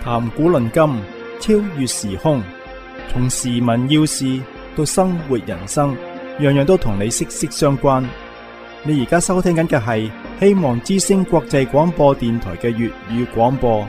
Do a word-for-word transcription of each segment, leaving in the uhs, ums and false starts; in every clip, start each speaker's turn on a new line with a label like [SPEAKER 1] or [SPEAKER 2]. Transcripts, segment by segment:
[SPEAKER 1] 談古論今，超越時空，從時聞要事到生活人生，樣樣都同你息息相關。你而家收聽緊嘅係希望之聲國際廣播電台嘅粵語廣播。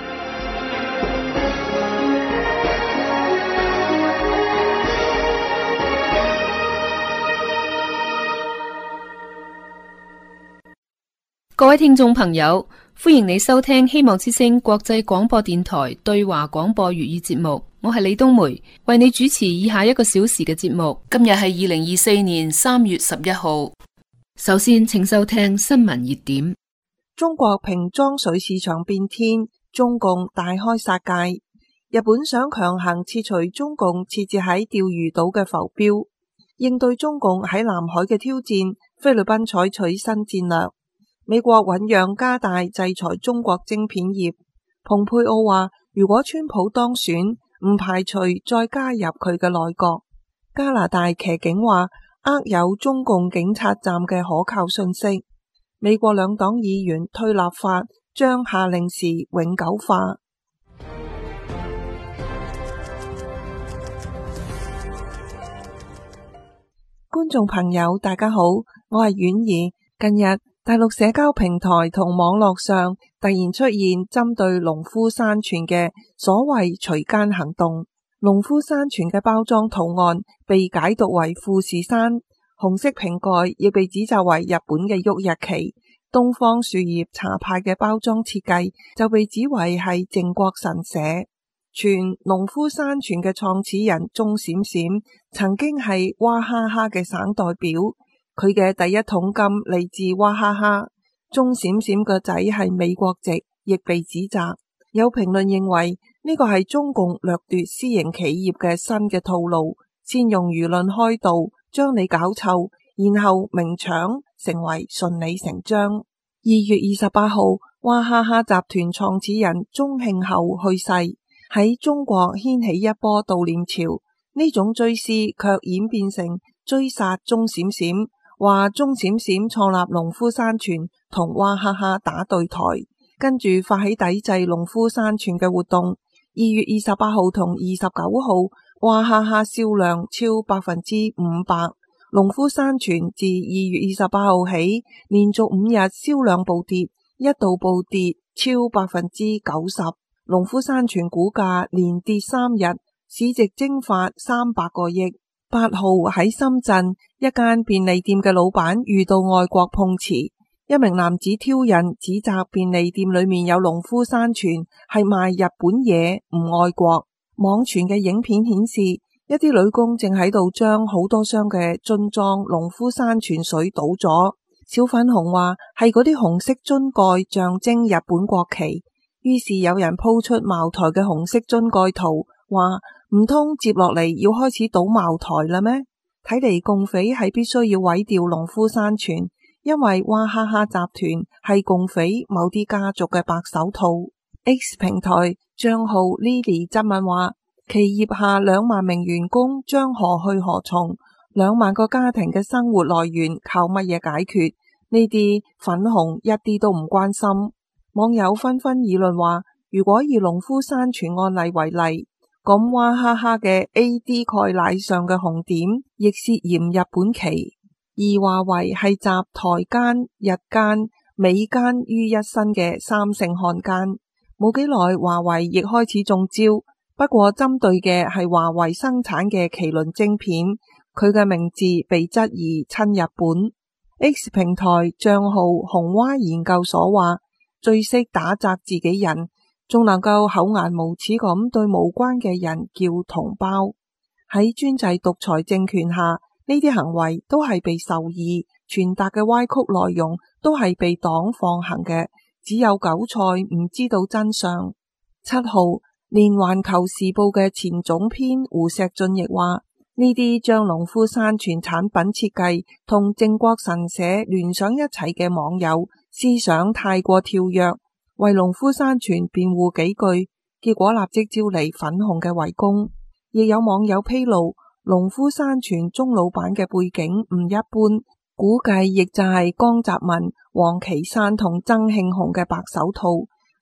[SPEAKER 2] 各位聽眾朋友，歡迎你收聽希望之聲國際廣播電台對華廣播粵語節目。我係李冬梅，為你主持以下一個小時嘅節目。今日係二零二四年三月十一號。首先，請收聽新聞熱點。
[SPEAKER 3] 中國瓶裝水市場變天，中共大開殺戒。日本想強行撤除中共設置喺釣魚島嘅浮標，應對中共喺南海嘅挑戰，菲律賓採取新戰略。美國醞釀加大制裁中國晶片業。蓬佩奧話，如果川普當選，唔排除再加入佢嘅內閣。加拿大騎警話，握有中共警察站嘅可靠信息。美國兩黨議員推立法，將夏令時永久化。觀眾朋友，大家好，我係婉兒。近日，大陸社交平台同網絡上突然出現針對農夫山泉嘅所謂除奸行動。農夫山泉嘅包裝圖案被解讀為富士山，紅色瓶蓋亦被指責為日本嘅旭日旗。東方樹葉茶派嘅包裝設計就被指為係靖國神社。傳農夫山泉嘅創始人鐘閃閃曾經係娃哈哈嘅省代表。佢嘅第一桶金嚟自娃哈哈，鐘閃閃個仔係美國籍，亦被指責。有評論認為呢個係中共掠奪私營企業嘅新嘅套路，先用輿論開導，將你搞臭，然後明搶，成為順理成章。二月二十八號，娃哈哈集團創始人鐘慶後去世，喺中國掀起一波悼念潮。呢種追思卻演變成追殺鐘閃閃。話鐘閃閃創立農夫山泉同娃哈哈打對台，跟住發起抵制農夫山泉嘅活動。二月二十八號同二十九號，娃哈哈銷量超百分之五百。農夫山泉自二月二十八號起，連續五日銷量暴跌，一度暴跌超百分之九十。農夫山泉股價連跌三日，市值蒸發三百個億。八號喺深圳一間便利店嘅老闆遇到外國碰瓷，一名男子挑釁指責便利店裏面有農夫山泉係賣日本嘢，唔愛國。網傳嘅影片顯示，一啲女工正喺度將好多箱嘅樽裝農夫山泉水倒咗。小粉紅話係嗰啲紅色樽蓋象徵日本國旗，於是有人鋪出茅台嘅紅色樽蓋圖，話唔通接落嚟要開始倒茅台啦咩？睇嚟共匪係必須要毀掉農夫山泉，因為娃哈哈集團係共匪某啲家族嘅白手套。X 平台賬號 Lily 質問話，企業下兩萬名員工將何去何從？兩萬個家庭嘅生活來源靠乜嘢解決？呢啲粉紅一啲都唔關心。網友紛紛議論話，如果以農夫山泉案例為例，咁娃哈哈嘅 A D 鈣奶上嘅紅點亦涉嫌日本旗，而華為係集台奸、日奸、美奸於一身嘅三姓漢奸。冇幾耐，華為亦開始中招，不過針對嘅係華為生產嘅麒麟晶片，佢嘅名字被質疑親日本。X 平台賬號紅蛙研究所話，最識打責自己人，仲能夠厚顏無恥咁對無關嘅人叫同胞。喺專制獨裁政權下，呢啲行為都係被授意，傳達嘅歪曲內容都係被黨放行嘅，只有韭菜唔知道真相。七號，連環球時報嘅前總編胡錫進亦話，呢啲將農夫山泉產品設計同靖國神社聯想一齊嘅網友，思想太過跳躍，為農夫山泉辯護幾句，結果立即招嚟粉紅嘅圍攻。亦有網友披露，農夫山泉鐘老闆嘅背景唔一般，估計亦就係江澤民、王岐山同曾慶紅嘅白手套。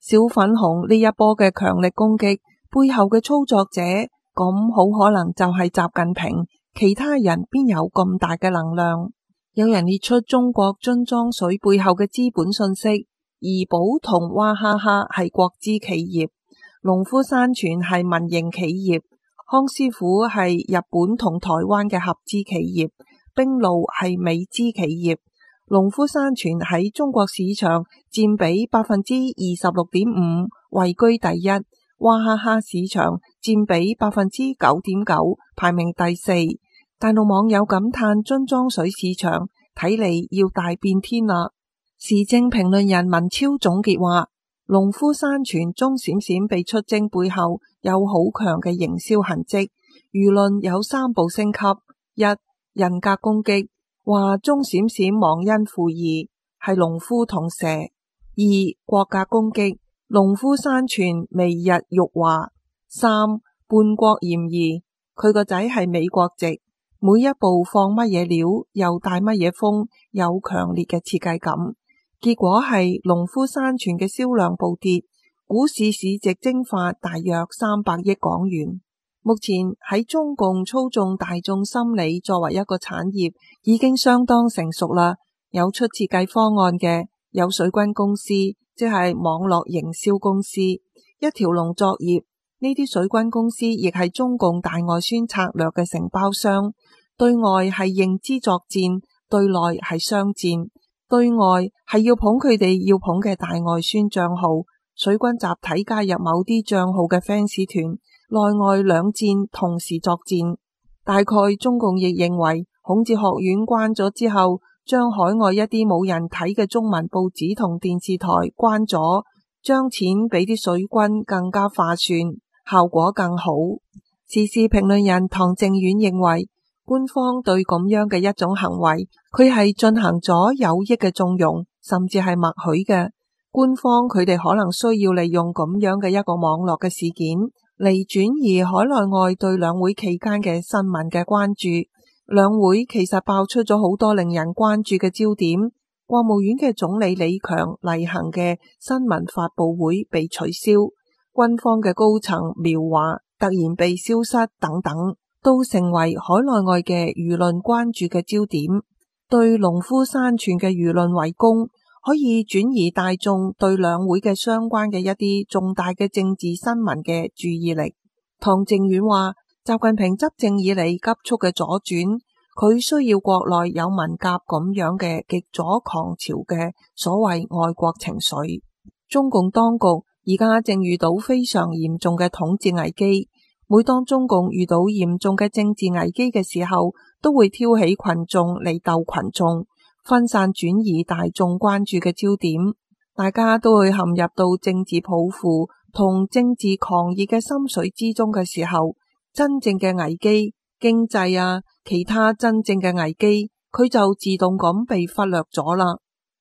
[SPEAKER 3] 小粉紅呢一波嘅強力攻擊背後嘅操作者，咁好可能就係習近平，其他人邊有咁大嘅能量？有人列出中國樽裝水背後嘅資本信息，怡寶同娃哈哈係國資企業，農夫山泉係民營企業，康師傅係日本同台灣嘅合資企業，冰露係美資企業。農夫山泉喺中國市場佔比百分之二十六點五，位居第一；娃哈哈市場佔比百分之九點九，排名第四。大陸網友感嘆樽裝水市場睇嚟要大變天啦。時政評論人文超總結話，農夫山泉鐘閃閃被出征背後有好強嘅營銷痕跡，輿論有三步升級：一、人格攻擊，話鐘閃閃忘恩負義，係農夫同蛇；二、國格攻擊，農夫山泉媚日辱華；三、叛國嫌疑，佢個仔係美國籍。每一步放乜嘢料，又帶乜嘢風，有強烈嘅設計感。結果係農夫山泉嘅銷量暴跌，股市市值蒸發大約三百億港元。目前喺中共操縱大眾心理作為一個產業，已經相當成熟啦。有出設計方案嘅，有水軍公司，即係網絡營銷公司，一條龍作業。呢啲水軍公司亦係中共大外宣策略嘅承包商。對外係認知作戰，對內係商戰。對外係要捧佢哋要捧嘅大外宣賬號，水軍集體加入某啲賬號嘅 fans 團，內外兩戰同時作戰。大概中共亦認為孔子學院關咗之後，將海外一啲冇人睇嘅中文報紙同電視台關咗，將錢俾啲水軍更加划算，效果更好。時事評論人唐正遠認為，官方對咁樣嘅一種行為，佢係進行咗有益嘅縱容，甚至係默許嘅。官方佢哋可能需要利用咁樣嘅一個網絡嘅事件嚟轉移海內外對兩會期間嘅新聞嘅關注。兩會其實爆出咗好多令人關注嘅焦點。國務院嘅總理李強例行嘅新聞發佈會被取消，軍方嘅高層苗華突然被消失等等，都成為海內外嘅輿論關注嘅焦點。對農夫山泉嘅輿論圍攻，可以轉移大眾對兩會嘅相關嘅一啲重大嘅政治新聞嘅注意力。唐正遠話，習近平執政以嚟急速嘅左轉，佢需要國內有文革咁樣嘅極左狂潮嘅所謂愛國情緒。中共當局而家正遇到非常嚴重嘅統治危機。每當中共遇到嚴重嘅政治危機嘅時候，都會挑起群眾嚟鬥群眾，分散轉移大眾關注嘅焦點。大家都會陷入到政治抱負同政治狂熱嘅心水之中嘅時候，真正嘅危機，經濟啊，其他真正嘅危機，佢就自動咁被忽略咗啦。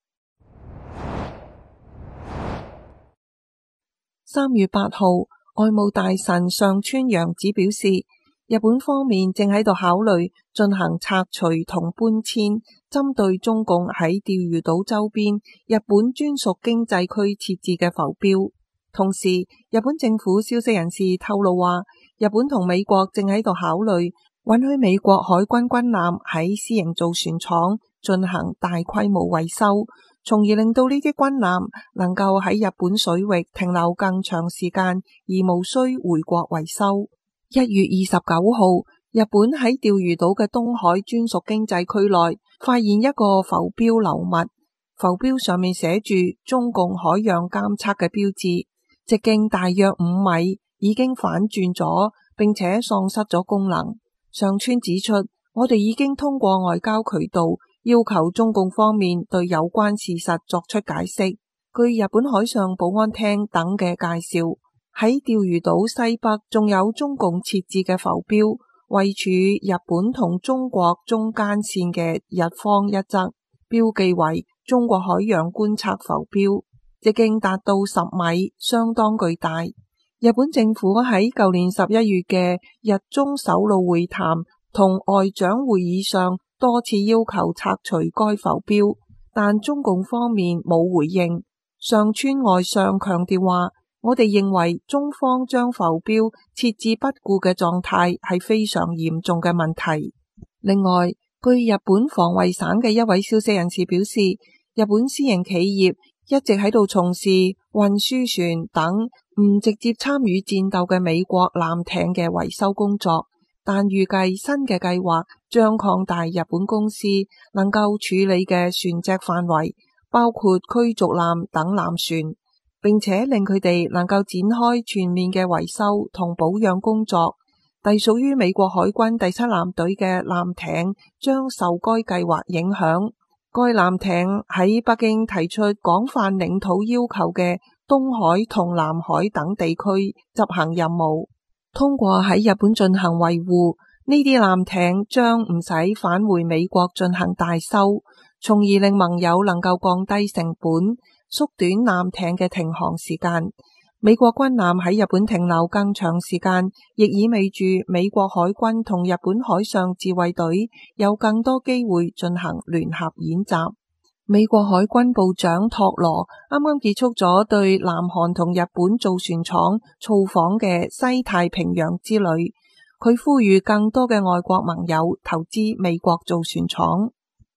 [SPEAKER 3] 三月八號，外務大臣上川陽子表示，日本方面正喺度考慮進行拆除同搬遷，針對中共喺釣魚島周邊日本專屬經濟區設置嘅浮標。同時，日本政府消息人士透露話，日本同美國正喺度考慮允許美國海軍軍艦喺私營造船廠進行大規模維修，從而令到呢啲軍艦能夠喺日本水域停留更長時間，而無需回國維修。一月二十九號，日本喺釣魚島嘅東海專屬經濟區內發現一個浮標流物，浮標上面寫住中共海洋監測嘅標誌，直徑大約五米，已經反轉咗，並且喪失咗功能。上川指出，我哋已經通過外交渠道要求中共方面對有關事實作出解釋。據日本海上保安廳等嘅介紹，喺釣魚島西北仲有中共設置嘅浮標，位處日本同中國中間線嘅日方一側，標記為中國海洋觀測浮標，直徑達到十米，相當巨大。日本政府喺舊年十一月嘅日中首腦會談同外長會議上多次要求拆除該浮標，但中共方面冇回應。 上川外相強調話，我哋認為中方將浮標設置不顧嘅狀態係非常嚴重嘅問題。另外，據日本防衛省嘅一位消息人士表示，日本私營企業一直喺度從事運輸船等唔直接參與戰鬥嘅美國艦艇嘅維修工作，但預計新嘅計劃將擴大日本公司能夠處理嘅船隻範圍，包括驅逐艦等艦船，並且令佢哋能夠展開全面嘅維修同保養工作。隸屬於美國海軍第七艦隊嘅艦艇將受該計劃影響。該艦艇喺北京提出廣泛領土要求嘅東海同南海等地區執行任務。通過喺日本進行維護，呢啲艦艇將唔使返回美國進行大修，從而令盟友能夠降低成本，縮短艦艇嘅停航時間。美國軍艦喺日本停留更長時間，亦意味住美國海軍同日本海上自衛隊有更多機會進行聯合演習。美國海軍部長托羅啱啱結束咗對南韓同日本造船廠造訪嘅西太平洋之旅，佢呼籲更多嘅外國盟友投資美國造船廠。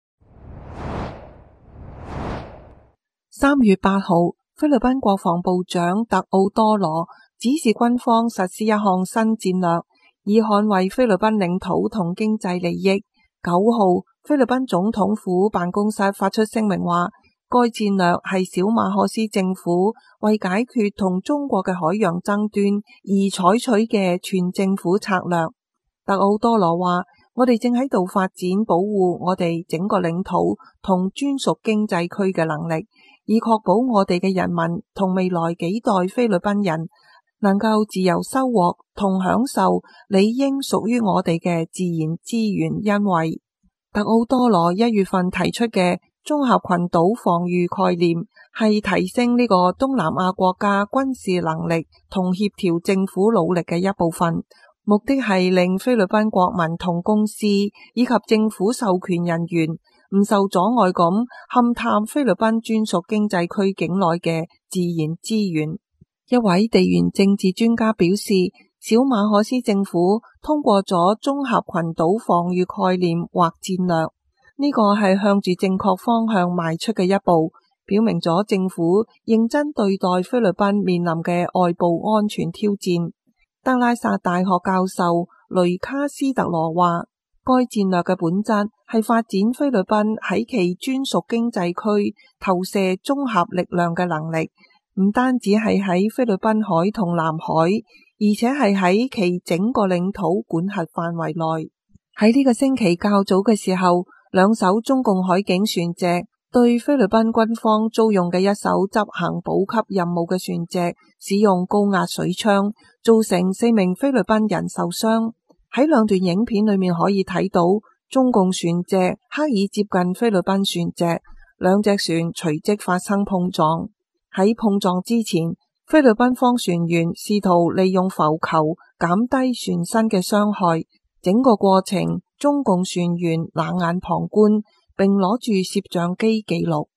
[SPEAKER 3] 三月八號，菲律賓國防部長特奧多羅指示軍方實施一項新戰略，以捍衛菲律賓領土同經濟利益。九號，菲律賓總統府辦公室發出聲明話，該戰略係小馬可斯政府為解決同中國嘅海洋爭端而採取嘅全政府策略。特奧多羅話，我哋正喺度發展保護我哋整個領土同專屬經濟區嘅能力，以確保我哋嘅人民同未來幾代菲律賓人能夠自由收穫同享受理應屬於我哋嘅自然資源恩惠。特奧多羅一月份提出嘅綜合群島防禦概念，係提升呢個東南亞國家軍事能力同協調政府努力嘅一部分，目的係令菲律賓國民同公司以及政府授權人員唔受阻礙咁勘探菲律賓專屬經濟區境內嘅自然資源。一位地緣政治專家表示，小馬可斯政府通過咗綜合群島防禦概念或戰略，呢個係向住正確方向邁出嘅一步，表明咗政府認真對待菲律賓面臨嘅外部安全挑戰。德拉薩大學教授雷卡斯特羅話，該戰略嘅本質係發展菲律賓喺其專屬經濟區投射綜合力量嘅能力，唔單止係喺菲律賓海同南海，而且係喺其整個領土管轄範圍內。喺呢個星期較早嘅時候，兩艘中共海警船隻對菲律賓軍方租用嘅一艘執行補給任務嘅船隻使用高壓水槍，造成四名菲律賓人受傷。喺兩段影片裏面可以睇到，中共船隻刻意接近菲律賓船隻，兩隻船隨即發生碰撞。喺碰撞之前，菲律賓方船員試圖利用浮球減低船身嘅傷害，整個過程中共船員冷眼旁觀，並攞住攝像機記錄。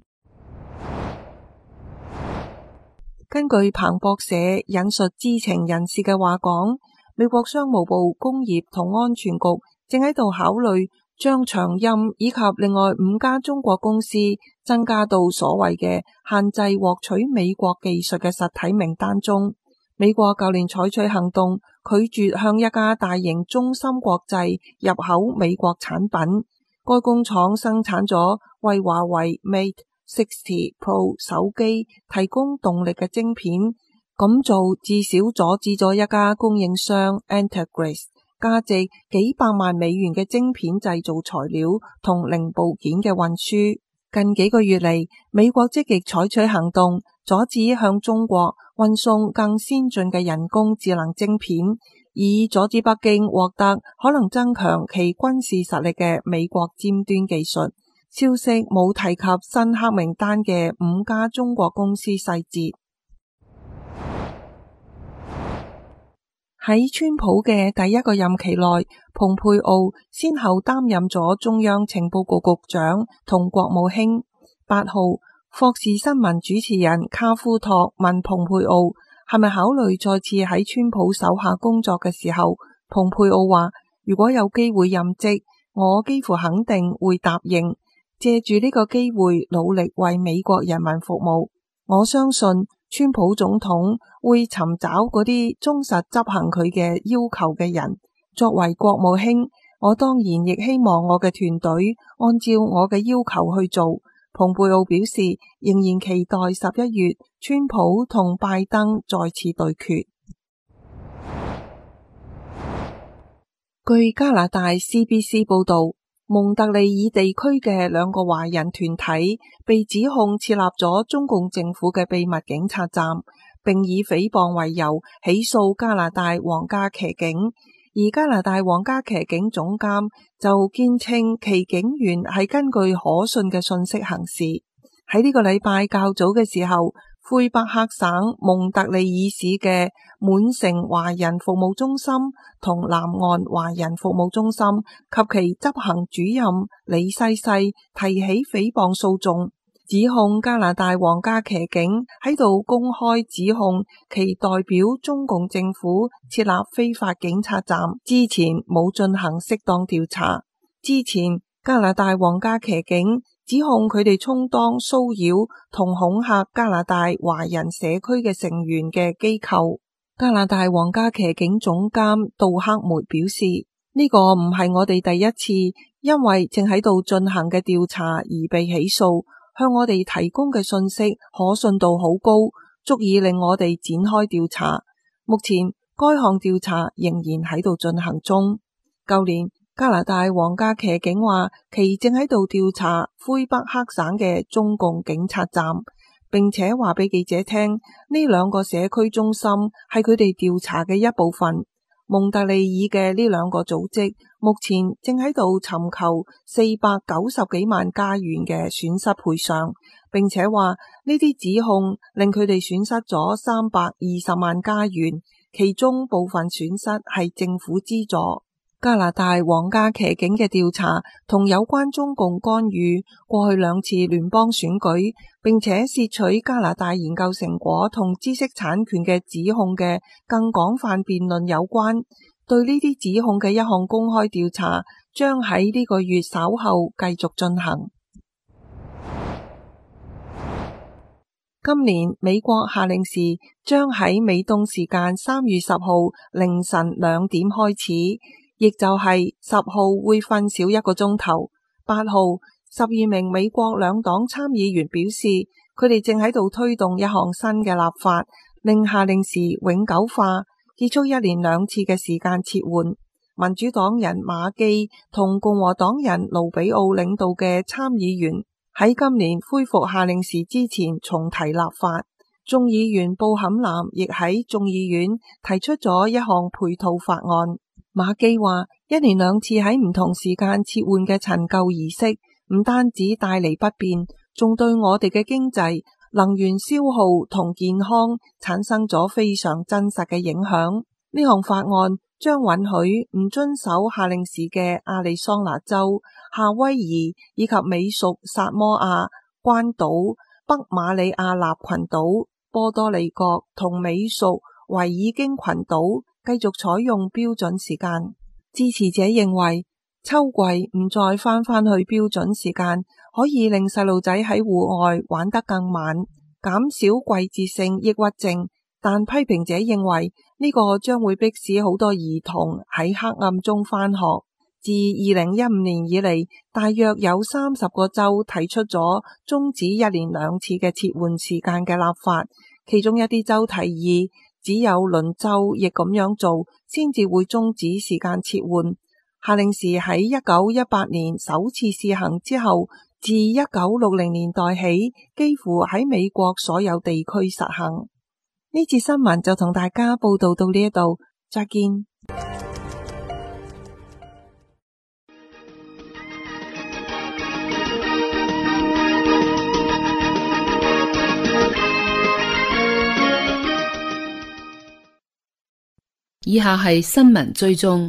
[SPEAKER 3] 根據彭博社引述知情人士嘅話講，美國商務部工業同安全局正喺度考慮將長鑫以及另外五家中國公司增加到所謂嘅限制獲取美國技術嘅實體名單中。美國舊年採取行動，拒絕向一家大型中芯國際入口美國產品。該工廠生產咗為華為 Mate 六十 Pro 手機提供動力嘅晶片，咁做至少阻止咗一家供應商 Entegris 價值幾百萬美元嘅晶片製造材料同零部件嘅運輸。近幾個月嚟，美國積極採取行動，阻止向中國運送更先進嘅人工智能晶片，以阻止北京獲得可能增強其軍事實力嘅美國尖端技術。消息冇提及新黑名單嘅五家中國公司細節。喺川普嘅第一個任期內，蓬佩奧先後擔任咗中央情報局局長同國務卿。八號， 霍士新聞主持人卡夫托問蓬佩奧係咪考慮再次喺川普手下工作嘅時候，蓬佩奧話：如果有機會任職，我幾乎肯定會答應，借住呢個機會努力為美國人民服務。我相信川普總統會尋找嗰啲忠實執行佢嘅要求嘅人。作為國務卿，我當然亦希望我嘅團隊按照我嘅要求去做。蓬佩奧表示，仍然期待十一月川普同拜登再次對決。據加拿大 C B C 報道，蒙特利爾地區嘅兩個華人團體被指控設立咗中共政府嘅秘密警察站，並以誹謗為由起訴加拿大皇家騎警。而加拿大皇家騎警總監就堅稱其警員係根據可信嘅信息行事。喺呢個禮拜較早嘅時候，魁北克省蒙特利爾市嘅滿城華人服務中心同南岸華人服務中心及其執行主任李西西提起誹謗訴訟，指控加拿大皇家騎警喺度公開指控其代表中共政府設立非法警察站之前冇進行適當調查。之前加拿大皇家騎警指控佢哋充當騷擾同恐嚇加拿大華人社區嘅成員嘅機構。加拿大皇家騎警總監杜克梅表示，呢個唔係我哋第一次因為正喺度進行嘅調查而被起訴，向我哋提供嘅信息可信度好高，足以令我哋展開調查。目前該項調查仍然喺度進行中。舊年加拿大皇家騎警話，其正喺度調查魁北克省嘅中共警察站，並且話俾記者聽，呢兩個社區中心係佢哋調查嘅一部分。蒙特利爾嘅呢兩個組織目前正喺度尋求四百九十幾萬加元嘅損失賠償，並且話呢啲指控令佢哋損失咗三百二十萬加元，其中部分損失係政府資助。加拿大皇家騎警嘅調查同有關中共干預過去兩次聯邦選舉，並且竊取加拿大研究成果同知識產權嘅指控嘅更廣泛辯論有關。對呢啲指控嘅一項公開調查將喺呢個月稍後繼續進行。今年美國夏令時將喺美東時間三月十號凌晨兩點開始，亦就係十號會瞓少一個鐘頭。八號，十二名美國兩黨參議員表示，佢哋正喺度推動一項新嘅立法，令夏令時永久化，結束一連兩次嘅時間切換。民主黨人馬基同共和黨人盧比奧領導嘅參議員喺今年恢復夏令時之前重提立法。眾議員布坎南亦喺眾議院提出咗一項配套法案。馬基話，一連兩次喺唔同時間切換嘅陳舊儀式，唔單止帶嚟不便，仲對我哋嘅經濟、能源消耗同健康產生咗非常真實嘅影響。呢項法案將允許唔遵守夏令時嘅亞利桑那州、夏威夷以及美屬薩摩亞、關島、北馬里亞納群島、波多利各同美屬維爾京群島繼續採用標準時間。支持者認為，秋季唔再返返去標準時間，可以令細路仔喺戶外玩得更慢，減少季節性抑鬱症。但批評者認為呢個將會迫使好多兒童喺黑暗中返學。自二零一五年以嚟，大約有三十個州提出咗終止一連兩次嘅切換時間嘅立法，其中一啲州提議只有鄰州亦咁樣做，先至會終止時間切換。夏令時喺一九一八年首次試行之後，自一九六零年代起，幾乎喺美國所有地區實行。呢次新聞就同大家報道到呢一度，再見。
[SPEAKER 2] 以下係新聞追蹤。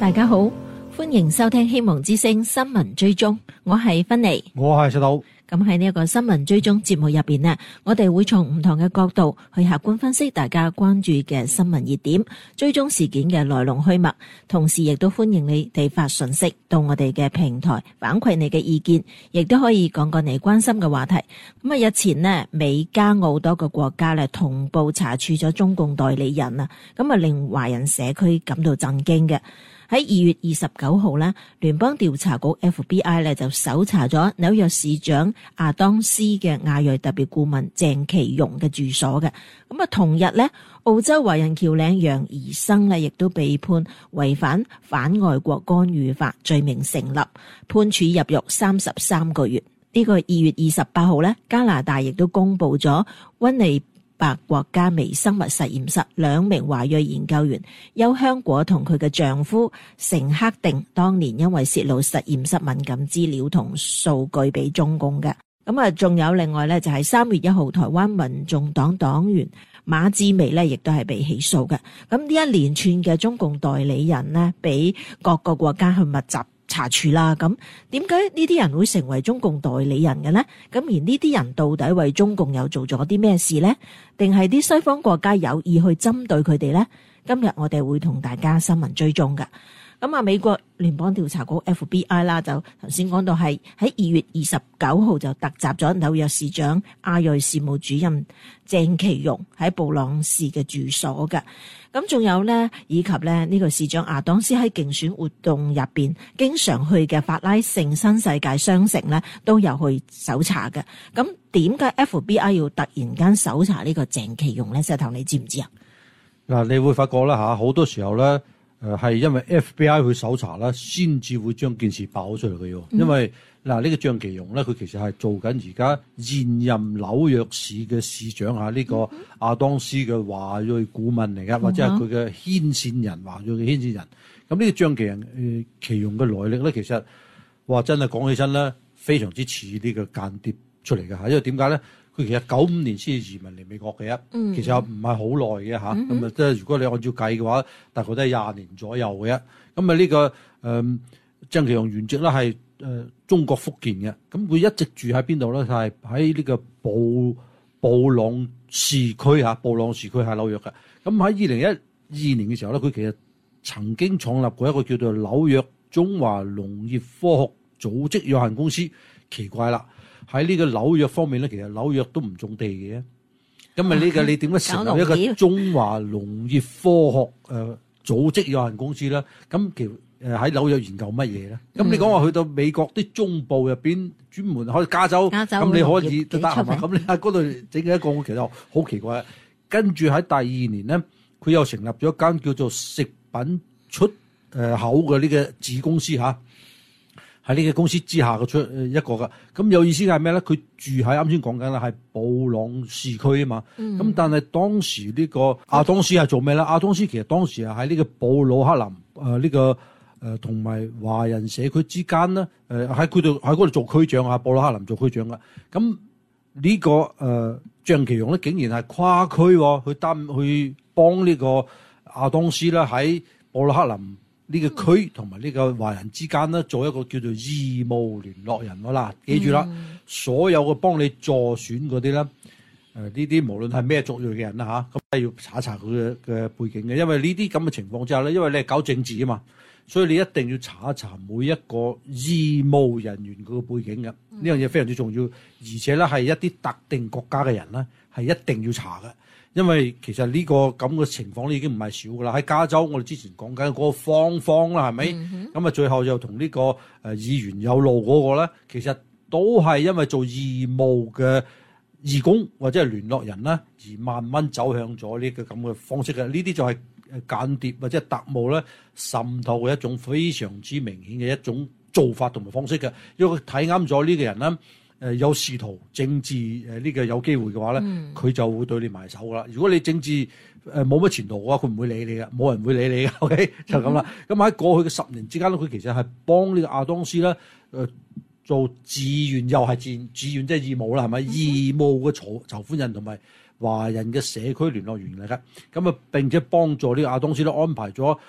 [SPEAKER 4] 大家好，歡迎收聽希望之聲新聞追蹤，我係芬妮，
[SPEAKER 5] 我係石頭。
[SPEAKER 4] 咁喺呢一個新聞追蹤節目入邊呢，我哋會從唔同嘅角度去客觀分析大家關注嘅新聞熱點，追蹤事件嘅來龍去脈，同時亦都歡迎你哋發信息到我哋嘅平台反饋你嘅意見，亦都可以講講你關心嘅話題。咁啊，日前呢，美加澳多個國家咧同步查處咗中共代理人啊，咁啊令華人社區感到震驚嘅。喺二月二十九號咧，聯邦調查局 F B I 咧就搜查咗紐約市長亞當斯嘅亞裔特別顧問鄭其容嘅住所嘅。咁啊，同日咧，澳洲華人僑領楊怡生咧亦都被判違反反外國干預法罪名成立，判處入獄三十三個月。呢個二月二十八號咧，加拿大亦都公布咗溫尼伯國家微生物實驗室兩名華裔研究員邱香果同佢嘅丈夫成克定，當年因為泄露實驗室敏感資料同數據俾中共嘅。咁啊，仲有另外咧，就係三月一號台灣民眾黨黨員馬志微咧，亦都係被起訴嘅。咁呢一連串嘅中共代理人呢，俾各個國家去密集查處啦。咁點解呢啲人會成為中共代理人嘅呢？咁而呢啲人到底為中共又做咗啲咩事呢？定係啲西方國家有意去針對佢哋呢？今日我哋會同大家新聞追蹤㗎。咁啊，美國聯邦調查局 F B I 啦，就頭先講到係喺二月二十九號就突襲咗紐約市長亞裔事務主任鄭其容喺布朗市嘅住所嘅。咁仲有咧，以及咧呢個市長亞當斯喺競選活動入邊經常去嘅法拉盛新世界商城咧，都有去搜查嘅。咁點解 F B I 要突然間搜查呢個鄭其容咧？石頭，你知唔知啊？
[SPEAKER 5] 嗱，你會發覺啦嚇，好多時候咧，誒係因為 F B I 去搜查啦，先至會將件事爆出嚟嘅喎。因為嗱，呢個鄭其容咧，佢其實係做緊而家現任紐約市嘅市長嚇，呢個亞當斯嘅華裔顧問嚟㗎，或者係佢嘅牽線人，華裔嘅牽線人。咁呢個鄭其容誒其容嘅來歷咧，其實話真係講起身咧，非常之似呢個間諜出嚟嘅嚇。因為點解咧？佢其實九五年先至移民嚟美國嘅，嗯、其實唔係好耐嘅嚇。咁啊，即係如果你按照計嘅話，大概都係廿年左右嘅。咁啊，呢個誒鄭其容原籍咧係誒中國福建嘅。咁佢一直住喺邊度咧？就係喺呢個布布朗市區嚇，布朗市區喺紐約嘅。咁喺二零一二年嘅時候咧，佢其實曾經創立過一個叫做紐約中華農業科學組織有限公司。奇怪啦！喺呢個紐約方面咧，其實紐約都唔種地嘅。咁啊，呢個你點解成立一個中華農業科學誒組織有限公司咧？咁其實誒喺紐約研究乜嘢咧？咁、嗯、你講話去到美國啲中部入邊，專門可以加州，咁你可以得係嘛？咁你喺嗰度整嘅一個其實好奇怪。跟住喺第二年咧，佢又成立咗一間叫做食品出誒口嘅呢個子公司嚇。喺呢個公司之下嘅出一個噶，咁有意思係咩咧？佢住喺啱先講緊啦，係布朗市區啊嘛。咁、嗯、但係當時呢個亞當斯係做咩咧？亞當斯其實當時係喺呢個布魯克林誒呢、呃這個誒同埋華人社區之間咧，誒喺佢度喺嗰度做區長啊，布魯克林做區長噶。咁呢個誒鄭其容咧，竟然係跨區去擔去幫呢個亞當斯咧喺布魯克林呢個區同埋呢個華人之間咧，做一個叫做義務聯絡人啦。記住啦，嗯、所有嘅幫你助選嗰啲咧，誒呢啲無論係咩族裔嘅人啦吓，咁、啊、都要查一查佢嘅嘅背景嘅。因為呢啲咁嘅情況之下咧，因為你係搞政治啊嘛，所以你一定要查一查每一個義務人員佢嘅背景嘅。呢、嗯、樣嘢非常之重要，而且咧係一啲特定國家嘅人咧係一定要查嘅。因為其實呢個咁嘅情況咧已經唔係少噶啦，喺加州我哋之前講緊嗰個方方啦，係咪？咁啊、嗯、最後又同呢個誒議員有路嗰個咧，其實都係因為做義務嘅義工或者係聯絡人咧，而慢慢走向咗呢個咁嘅方式嘅。呢啲就係間諜或者係特務咧滲透嘅一種非常之明顯嘅一種做法同埋方式嘅。因為佢睇啱咗呢個人咧。誒有仕途政治誒呢個有機會嘅話咧，佢、嗯、就會對你埋手噶啦。如果你政治誒冇乜前途嘅話，佢唔會理你嘅，冇人會理你嘅。OK 就咁啦。咁喺、嗯、過去嘅十年之間咧，佢其實係幫呢個亞當斯咧誒、呃、做志願，又係志志願即係義務啦，係咪？嗯、義務嘅籌籌款人同埋華人嘅社區聯絡員嚟㗎。咁啊並且幫助呢個亞當斯咧安排咗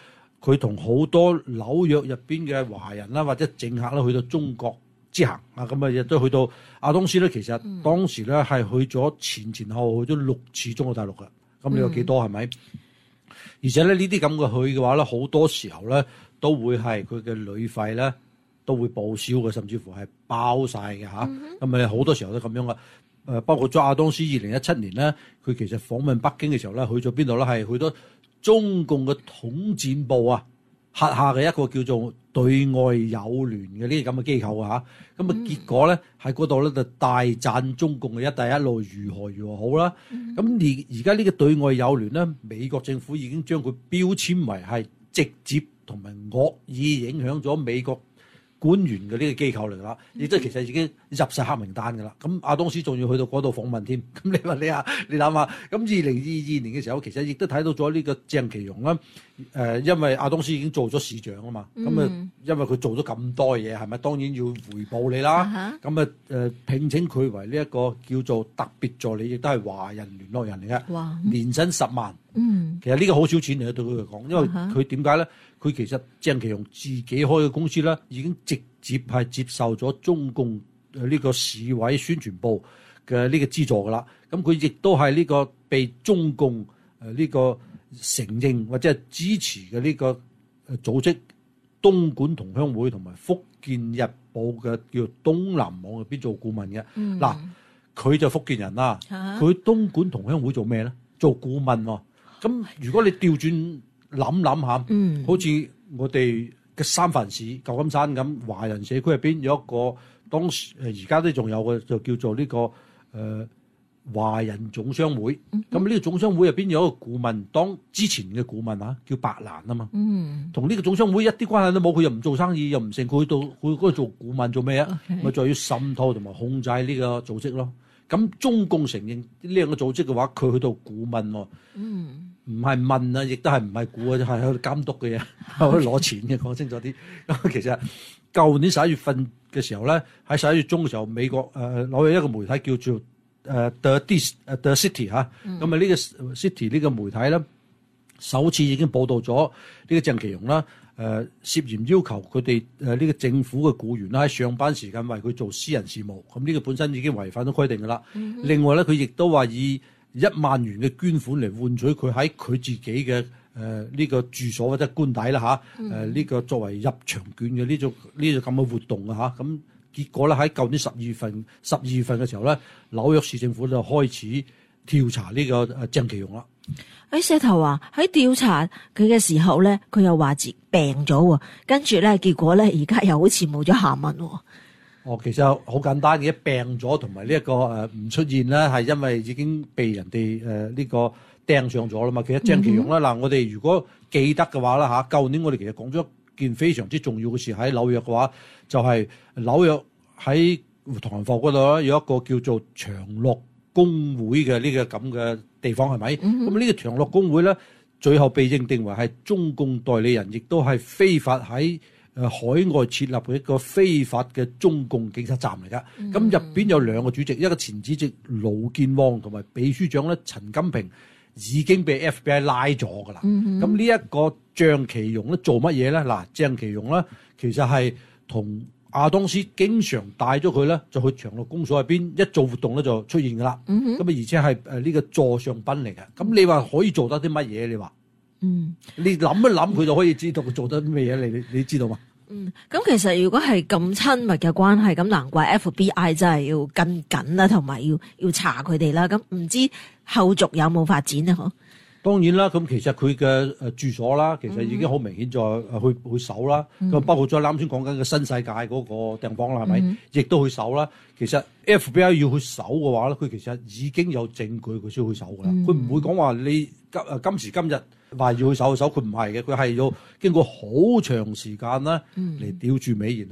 [SPEAKER 5] 佢同好多紐約入邊嘅華人啦，或者政客啦，去到中國之行啊，咁啊亦都去到阿當斯咧。其實當時咧係去咗前前後去咗六次中國大陸㗎。咁你有幾多係咪？而且咧呢啲咁嘅去嘅話咧，好多時候咧都會係佢嘅旅費咧都會報銷嘅，甚至乎係包晒嘅嚇。咁咪好多時候都咁樣嘅。誒，包括咗阿當斯二零一七年咧，佢其實訪問北京嘅時候咧，去咗邊度咧？係去到中共嘅統戰部啊，轄下嘅一個叫做對外友聯嘅呢啲咁嘅機構啊嚇。咁啊結果咧喺嗰度咧就大讚中共嘅一帶一路如何如何好啦。咁而而家呢個對外友聯咧，美國政府已經將佢標籤為係直接同埋惡意影響咗美國官員嘅呢個機構嚟啦，亦都其實已經入晒黑名單㗎啦。咁阿當斯仲要去到嗰度訪問添。咁你話你啊，你諗下，咁二零二二年嘅時候，其實亦都睇到咗呢個鄭其容啦。誒、呃，因為阿當斯已經做咗市長啊嘛，咁啊、嗯，因為佢做咗咁多嘢，係咪當然要回報你啦？咁啊誒，聘請佢為呢一個叫做特別助理，亦都係華人聯絡人嚟嘅。哇！年薪十萬。嗯。其實呢個好少錢嚟嘅對佢嚟講，因為佢點解咧？佢其實鄭其容自己開嘅公司咧，已經直接係接受咗中共誒呢個市委宣傳部嘅呢個資助㗎啦。咁佢亦都係呢個被中共誒呢、呃這個承認或者係支持嘅呢個組織東莞同鄉會同埋福建日報嘅叫東南網入邊做顧問嘅。嗱、嗯，佢就福建人啦，佢、啊、東莞同鄉會做咩咧？做顧問喎、哦。咁如果你調轉諗諗下，嗯、好似我哋嘅三藩市舊金山咁，華人社區入邊有一個當時誒而家都仲有嘅，就叫做呢、這個誒。呃華人總商會，咁呢、嗯、個總商會入邊有一個顧問，當之前嘅顧問啊，叫白蘭啊嘛，同呢、嗯、個總商會一啲關係都冇，佢又唔做生意，又唔成，佢去到佢嗰度做顧問做咩啊？咪 Okay. 就要滲透同埋控制呢個組織咯。咁中共承認呢兩個組織嘅話，佢去到顧問喎，唔係、嗯、問啊，亦都係唔係顧啊，係喺度監督嘅嘢，喺度攞錢嘅，講清楚啲。咁其實舊年十一月份嘅時候咧，喺十一月中嘅時候，美國誒攞咗一個媒體叫做。誒、uh, The Dis 誒、uh, The City 嚇、嗯，咁啊呢個 City 呢個媒體咧，首次已經報導咗呢個鄭其容啦，誒、呃、涉嫌要求佢哋誒呢個政府嘅僱員啦喺上班時間為佢做私人事務，咁呢個本身已經違反咗規定㗎啦。嗯、哼另外咧，佢亦都話以一萬元嘅捐款嚟換取佢喺佢自己嘅誒呢個住所或者官邸啦嚇，誒、啊、呢、嗯呃這個作為入場券嘅呢種呢種咁嘅活動啊嚇，咁。結果咧喺舊年十二月份，十二月份嘅時候咧，紐約市政府就開始調查呢個誒鄭其容啦。
[SPEAKER 4] 喺社頭話喺調查佢嘅時候咧，佢又話自病咗喎，跟住咧結果咧而家又好似冇咗下文喎。
[SPEAKER 5] 哦，其實好簡單嘅，病咗同埋呢一個誒唔出現咧，係因為已經被人哋誒呢個釘上咗啦嘛。其實鄭其容咧嗱，嗯、哼我哋如果記得嘅話啦嚇，舊年我哋其實講咗件非常之重要嘅事喺紐約嘅話，就係、是、紐約喺唐人埠嗰度咧有一個叫做長樂工會嘅呢個咁嘅地方係咪？咁呢、嗯、哼個長樂工會咧，最後被認定為係中共代理人，亦都係非法喺誒海外設立嘅一個非法嘅中共警察站嚟㗎。咁入邊有兩個主席，一個前主席盧健旺同埋秘書長咧陳金平已經被 F B I 拉咗㗎啦。咁、嗯、哼呢一個鄭其容咧做乜嘢咧？嗱，鄭其容咧其實係同阿當斯經常帶咗佢咧，就去長樂公所入邊一做活動咧就出現㗎啦。咁啊、嗯哼，而且係誒呢個座上賓嚟嘅。咁你話可以做得啲乜嘢？你話？嗯，你諗一諗佢就可以知道佢做得啲咩嘢，你你知道嘛？
[SPEAKER 4] 嗯，咁其實如果係咁親密嘅關係，咁難怪 F B I 真係要跟緊啦，同埋要要查佢哋啦。咁唔知後續有冇發展啊？嗬？
[SPEAKER 5] 當然啦，咁其實佢嘅誒住所啦，其實已經好明顯在去去搜啦。咁、嗯、包括咗啱先講緊嘅新世界嗰個地方啦，係咪、嗯？亦都去搜啦。其實 F B I 要去搜嘅話咧，佢其實已經有證據佢先去搜㗎啦。佢唔、嗯、會講話你今誒今時今日話要去搜去搜，佢唔係嘅，佢係要經過好長時間啦嚟吊住尾，然後咧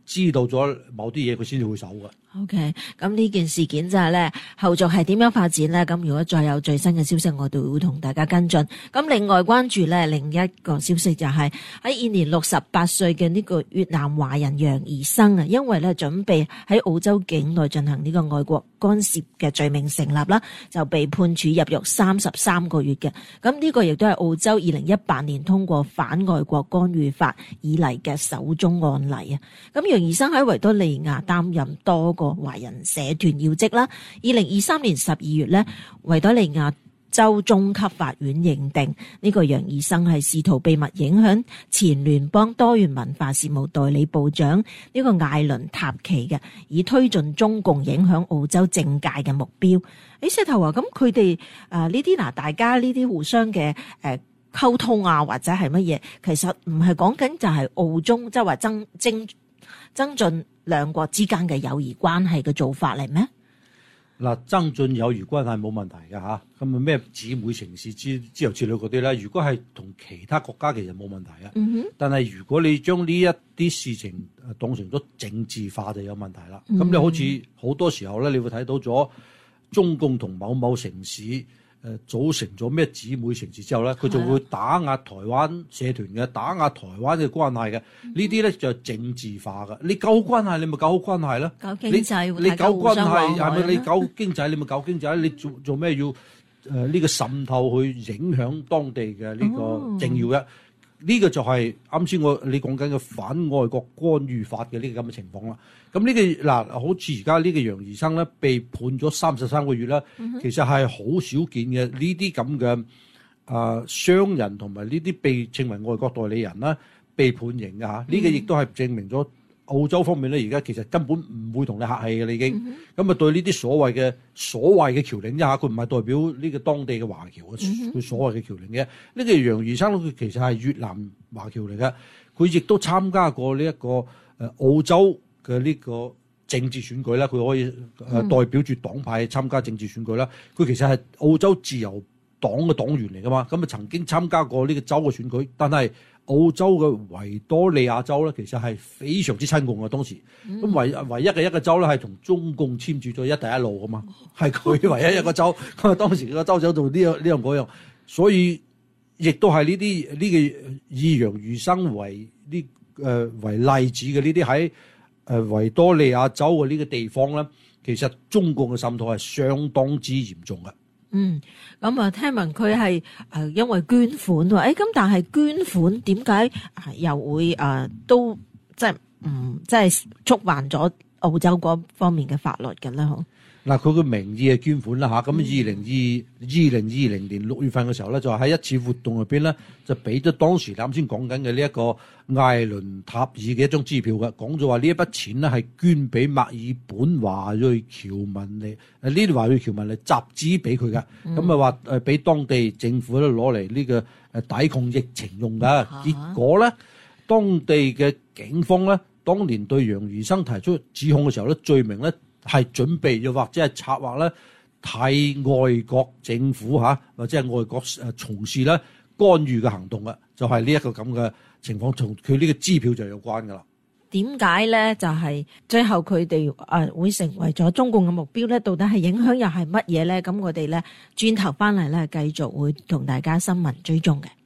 [SPEAKER 5] 知道咗某啲嘢，佢先至會守嘅。
[SPEAKER 4] OK， 咁呢件事件就係咧，後續係點樣發展咧？咁如果再有最新嘅消息，我哋會同大家跟進。咁另外關注咧，另一個消息就係喺現年六十八歲嘅呢個越南華人楊怡生啊，因為咧準備喺澳洲境內進行呢個外國干涉嘅罪名成立啦，就被判處入獄三十三個月嘅。咁呢個亦都係澳洲二零一八年通過反外國干預法以嚟嘅首宗案例啊。咁楊怡生喺維多利亞擔任多個華人社團要職啦。二零二三年十二月呢，維多利亞州中級法院認定呢個楊怡生係試圖秘密影響前聯邦多元文化事務代理部長呢個艾倫塔奇嘅，以推進中共影響澳洲政界嘅目標。誒，石頭話咁佢哋誒呢啲嗱，大家呢啲互相嘅誒溝通啊，或者係乜嘢，其實唔係講緊就係澳中即係話增增增進兩國之間嘅友誼關係嘅做法嚟咩？
[SPEAKER 5] 嗱，增進友誼關係冇問題嘅嚇，咁啊咩姊妹城市之之後之類嗰啲咧，如果係同其他國家其實冇問題啊。嗯、哼但係如果你將呢一啲事情當成咗政治化就有問題啦。咁、嗯、你好似好多時候咧，你會睇到咗中共同某某城市。誒組成咗咩姊妹城市之後咧，佢就會打壓台灣社團嘅，打壓台灣嘅關係嘅。嗯、呢啲咧就係政治化嘅。你搞好關係，你咪搞好關係啦。
[SPEAKER 4] 搞經濟，
[SPEAKER 5] 你搞關係係咪？你搞經濟，你咪搞經濟。你做做咩要誒呢、呃這個滲透去影響當地嘅呢個政要嘅？呢、哦、個就係啱先我你講緊嘅反外國干預法嘅呢個咁嘅情況啦。咁呢、這個嗱，好似而家呢個楊怡生咧被判咗三十三個月啦，嗯、哼其實係好少見嘅呢啲咁嘅啊商人同埋呢啲被稱為外國代理人啦被判刑嘅嚇，呢、嗯、個亦都係證明咗澳洲方面咧而家其實根本唔會同你客氣嘅啦已經。咁啊、嗯、哼對呢啲所謂嘅所謂嘅僑領一下，佢唔係代表呢個當地嘅華僑嘅，佢、嗯、哼所謂嘅僑領嘅。呢、這個楊怡生佢其實係越南華僑嚟嘅，佢亦都參加過呢、這、一個誒、呃、澳洲嘅呢個政治選舉啦，佢可以誒代表住黨派參加政治選舉啦。佢、嗯、其實係澳洲自由黨嘅黨員嚟噶嘛，咁啊曾經參加過呢個州嘅選舉，但係澳洲嘅維多利亞州咧，其實係非常之親共嘅當時。咁、嗯、唯唯一嘅一個州咧係同中共簽署咗一帶一路噶嘛，係佢唯一一個州。咁啊當時個州長做呢樣呢樣嗰樣，所以亦都係呢啲呢個以楊怡生為呢誒、呃、為例子嘅呢啲喺。誒維多利亞州嘅呢個地方咧，其實中國嘅滲透係相當之嚴重嘅。
[SPEAKER 4] 嗯，咁啊，聽聞佢係誒因為捐款喎，誒咁但係捐款點解又會誒、呃、都即係唔即係觸犯咗澳洲嗰方面嘅法律嘅咧？嗬？
[SPEAKER 5] 嗱，佢個名義係捐款啦嚇，咁二零二二零二零年六月份嘅時候咧，就喺一次活動入邊咧，就俾咗當時啱先講緊嘅呢一個艾倫塔爾嘅一張支票嘅，講咗話呢一筆錢咧係捐俾墨爾本華裔僑民嚟，誒呢啲華裔僑民嚟集資俾佢嘅，咁啊話誒俾當地政府咧攞嚟呢個誒抵抗疫情用嘅，結果咧當地嘅警方咧當年對楊怡生提出指控嘅時候咧，罪名咧。係準備又或者係策劃咧，替外國政府嚇或者係外國誒從事咧干預嘅行動嘅，就係呢一個咁嘅情況，同佢呢個支票就有關噶啦。
[SPEAKER 4] 點解咧？就係、是、最後佢哋誒會成為咗中共嘅目標咧？到底係影響又係乜嘢咧？咁我哋咧轉頭翻嚟咧，繼續會同大家新聞追蹤嘅。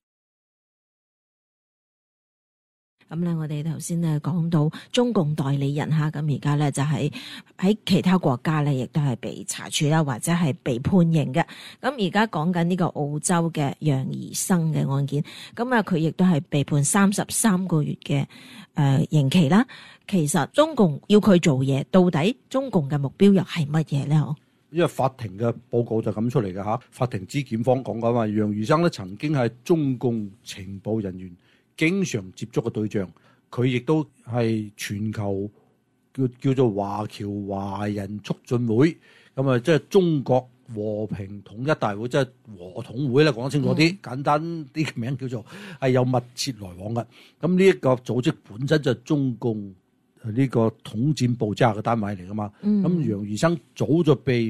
[SPEAKER 4] 咁咧，我哋頭先咧講到中共代理人嚇，咁而家咧就喺喺其他國家咧，亦都係被查處啦，或者係被判刑嘅。咁而家講緊呢個澳洲嘅楊怡生嘅案件，咁啊佢亦都係被判三十三個月嘅誒刑期啦。其實中共要佢做嘢，到底中共嘅目標又係乜嘢咧？嗬？
[SPEAKER 5] 因為法庭嘅報告就咁出嚟嘅嚇，法庭之檢方講緊話，楊怡生咧曾經係中共情報人員經常接觸嘅對象，佢亦都係全球叫叫做華僑華人促進會，咁啊即係中國和平統一大會，即係和統會啦，講得清楚啲，嗯、簡單啲名叫做係有密切來往嘅。咁呢一個組織本身就係中共呢個統戰部之下嘅單位嚟噶嘛。咁、嗯、楊怡生早就被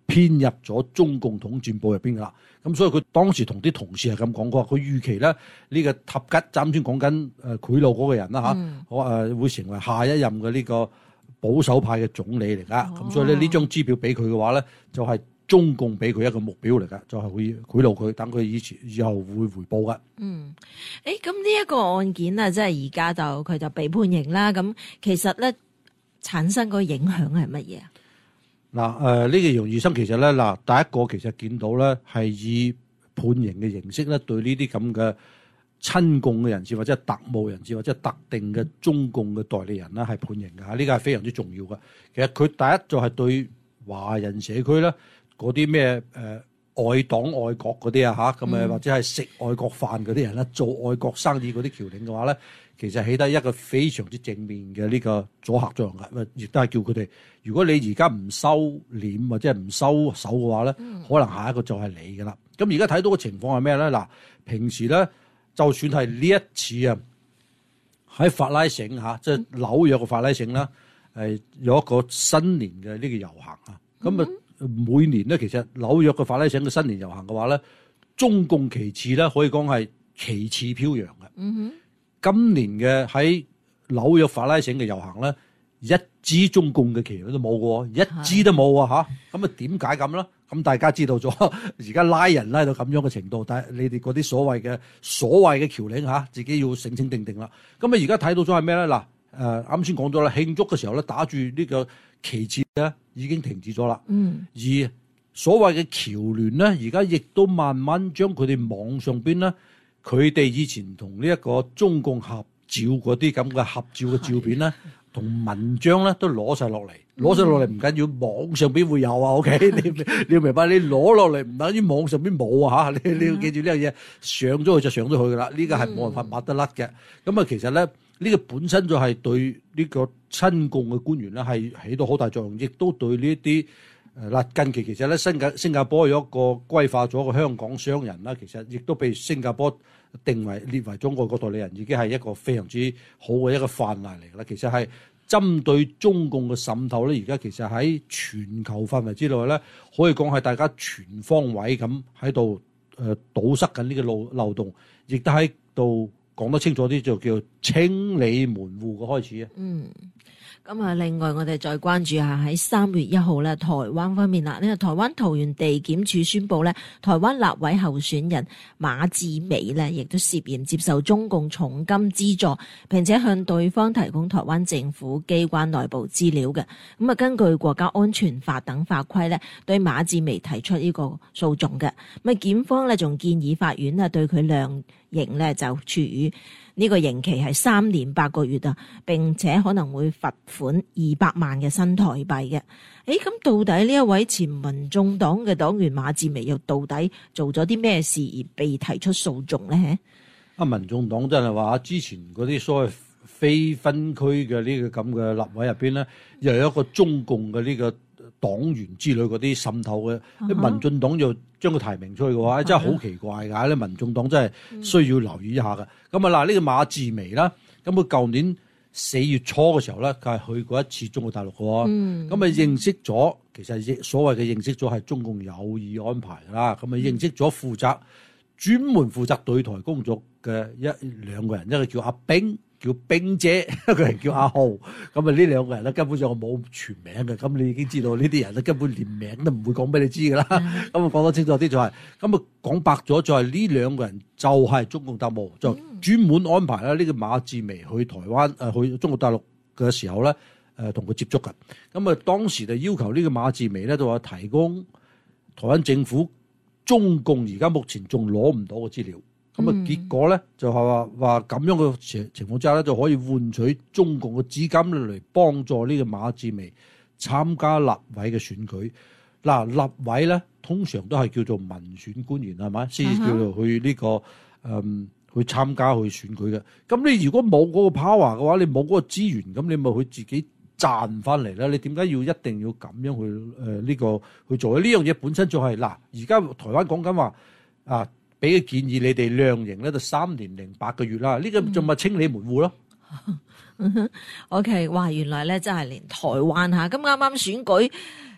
[SPEAKER 5] 編入咗中共統戰部入邊噶啦。咁所以佢當時同啲同事係咁講過，佢預期咧呢個塔吉啱先講緊誒賄賂嗰個人啦嚇，我誒、嗯、會成為下一任嘅呢個保守派嘅總理嚟噶。咁、哦、所以咧呢張支票俾佢嘅話咧，就係、是、中共俾佢一個目標嚟噶，就係、是、會賄賂佢，等佢以前以後會回報噶。
[SPEAKER 4] 嗯，誒咁呢一個案件啊，即係而家就佢就被判刑啦。咁其實咧產生個影響係乜嘢啊？
[SPEAKER 5] 嗱，誒、呃、呢、這個容易生其實咧，嗱第一個其實見到咧係以判刑嘅形式咧，對呢啲咁嘅親共嘅人士或者係特務人士或者係特定嘅中共嘅代理人啦，係判刑嘅嚇，呢個係非常之重要嘅。其實佢第一就係對華人社區咧嗰啲咩誒愛黨愛國嗰啲啊嚇，咁誒或者係食愛國飯嗰啲人咧，做愛國生意嗰啲僑領嘅話咧，其實起得一個非常之正面嘅呢個阻嚇作用嘅，亦都係叫佢哋，如果你而家唔收斂或者係唔收手嘅話咧，嗯、可能下一個就係你㗎啦。咁而家睇到嘅情況係咩咧？嗱，平時咧，就算係呢一次啊，喺法拉盛嚇，即係紐約嘅法拉盛啦，係有一個新年嘅呢個遊行啊。咁啊、嗯，每年咧，其實紐約嘅法拉盛嘅新年遊行嘅話咧，中共旗幟咧可以講係旗幟飄揚嘅。嗯哼。今年嘅喺紐約法拉盛嘅遊行咧，一支中共嘅旗都冇嘅，一支都冇啊嚇！咁啊點解咁咧？咁大家知道咗，而家拉人拉到咁樣嘅程度，但係你哋嗰啲所謂嘅所謂嘅僑領嚇，自己要醒醒定定啦。咁啊而家睇到咗係咩咧？嗱，誒啱先講咗啦，慶祝嘅時候咧，打住呢個旗幟咧已經停止咗啦。嗯。而所謂嘅僑聯咧，而家亦都慢慢將佢哋網上邊咧。佢哋以前同呢一個中共合照嗰啲咁嘅合照嘅照片咧，同是文章咧都攞晒落嚟，攞晒落嚟唔緊要，網上邊會有啊 ，OK？你你要明白，你攞落嚟唔等於網上邊冇啊嚇，你你要記住呢樣嘢，上咗去就上咗去噶啦，呢、這個係冇辦法抹得甩嘅。咁啊，其實咧呢、這個本身就係對呢個親共嘅官員咧係起到好大作用，亦都對呢一啲。嗱，近期其實咧，新加新加坡有一個歸化咗個香港商人啦，其實亦都被新加坡定為列為中國個代理人，已經係一個非常之好嘅一個範例嚟㗎啦。其實係針對中共嘅滲透咧，而家其實喺全球範圍之內咧，可以講係大家全方位咁喺度誒堵塞緊呢個漏漏洞，亦都喺度講得清楚啲，就叫清理門戶嘅開始啊。嗯。
[SPEAKER 4] 咁啊，另外我哋再關注下喺三月一號咧，台灣方面啦，呢個台灣桃園地檢署宣布咧，台灣立委候選人馬志美咧，亦都涉嫌接受中共重金資助，並且向對方提供台灣政府機關內部資料嘅。咁啊，根據國家安全法等法規咧，對馬志美提出呢個訴訟嘅。咁啊，檢方咧仲建議法院啊對佢量刑咧就處以呢個刑期係三年八個月啊，並且可能會罰款二百萬嘅新台幣嘅。誒，咁到底呢一位前民眾黨嘅黨員馬志美又到底做咗啲咩事而被提出訴訟咧？
[SPEAKER 5] 啊，民眾黨真係話之前嗰啲所謂非分區嘅呢個咁嘅立委入邊咧，又有一個中共嘅呢個黨員之類嗰啲滲透嘅，啲、uh-huh. 民進黨又將佢提名出去嘅話，uh-huh. 真係好奇怪㗎！咧民眾黨真係需要留意一下嘅。咁啊嗱，呢個馬志美啦，咁佢舊年四月初嘅時候咧，佢係去過一次中國大陸嘅喎，咁啊、uh-huh. 認識咗，其實所謂嘅認識咗係中共有意安排㗎啦。咁啊認識咗負責專門負責對台工作嘅一兩個人，一個叫阿冰。叫冰姐，一個人叫阿浩，咁啊呢兩個人咧根本上我冇全名嘅，咁你已經知道呢啲人咧根本連名都唔會講俾你知噶啦，咁啊講得清楚啲就係、是，咁啊講白咗就係呢兩個人就係中共特務，就專門安排啦呢個馬志美去台灣誒、呃、去中國大陸嘅時候咧誒同佢接觸嘅，咁啊當時就要求呢個馬志美咧就話提供台灣政府中共而家目前仲攞唔到嘅資料。咁啊，結果咧就係話話咁樣嘅情情況之下咧，就可以換取中共嘅資金嚟幫助呢個馬志美參加立委嘅選舉。嗱，立委咧通常都係叫做民選官員係咪？先至叫做去呢、這個誒、嗯、去參加去選舉嘅。咁你如果冇嗰個 power 嘅話，你冇嗰個資源，咁你咪去自己賺翻嚟啦。你點解要一定要咁樣去誒呢、呃這個去做咧？呢樣嘢本身就係、是、嗱，而家台灣講緊話啊。俾個建議你哋量刑咧就三年零八個月啦，呢、這個仲咪清理門戶咯。
[SPEAKER 4] O K， 哇，原來咧真係連台灣嚇咁啱啱選舉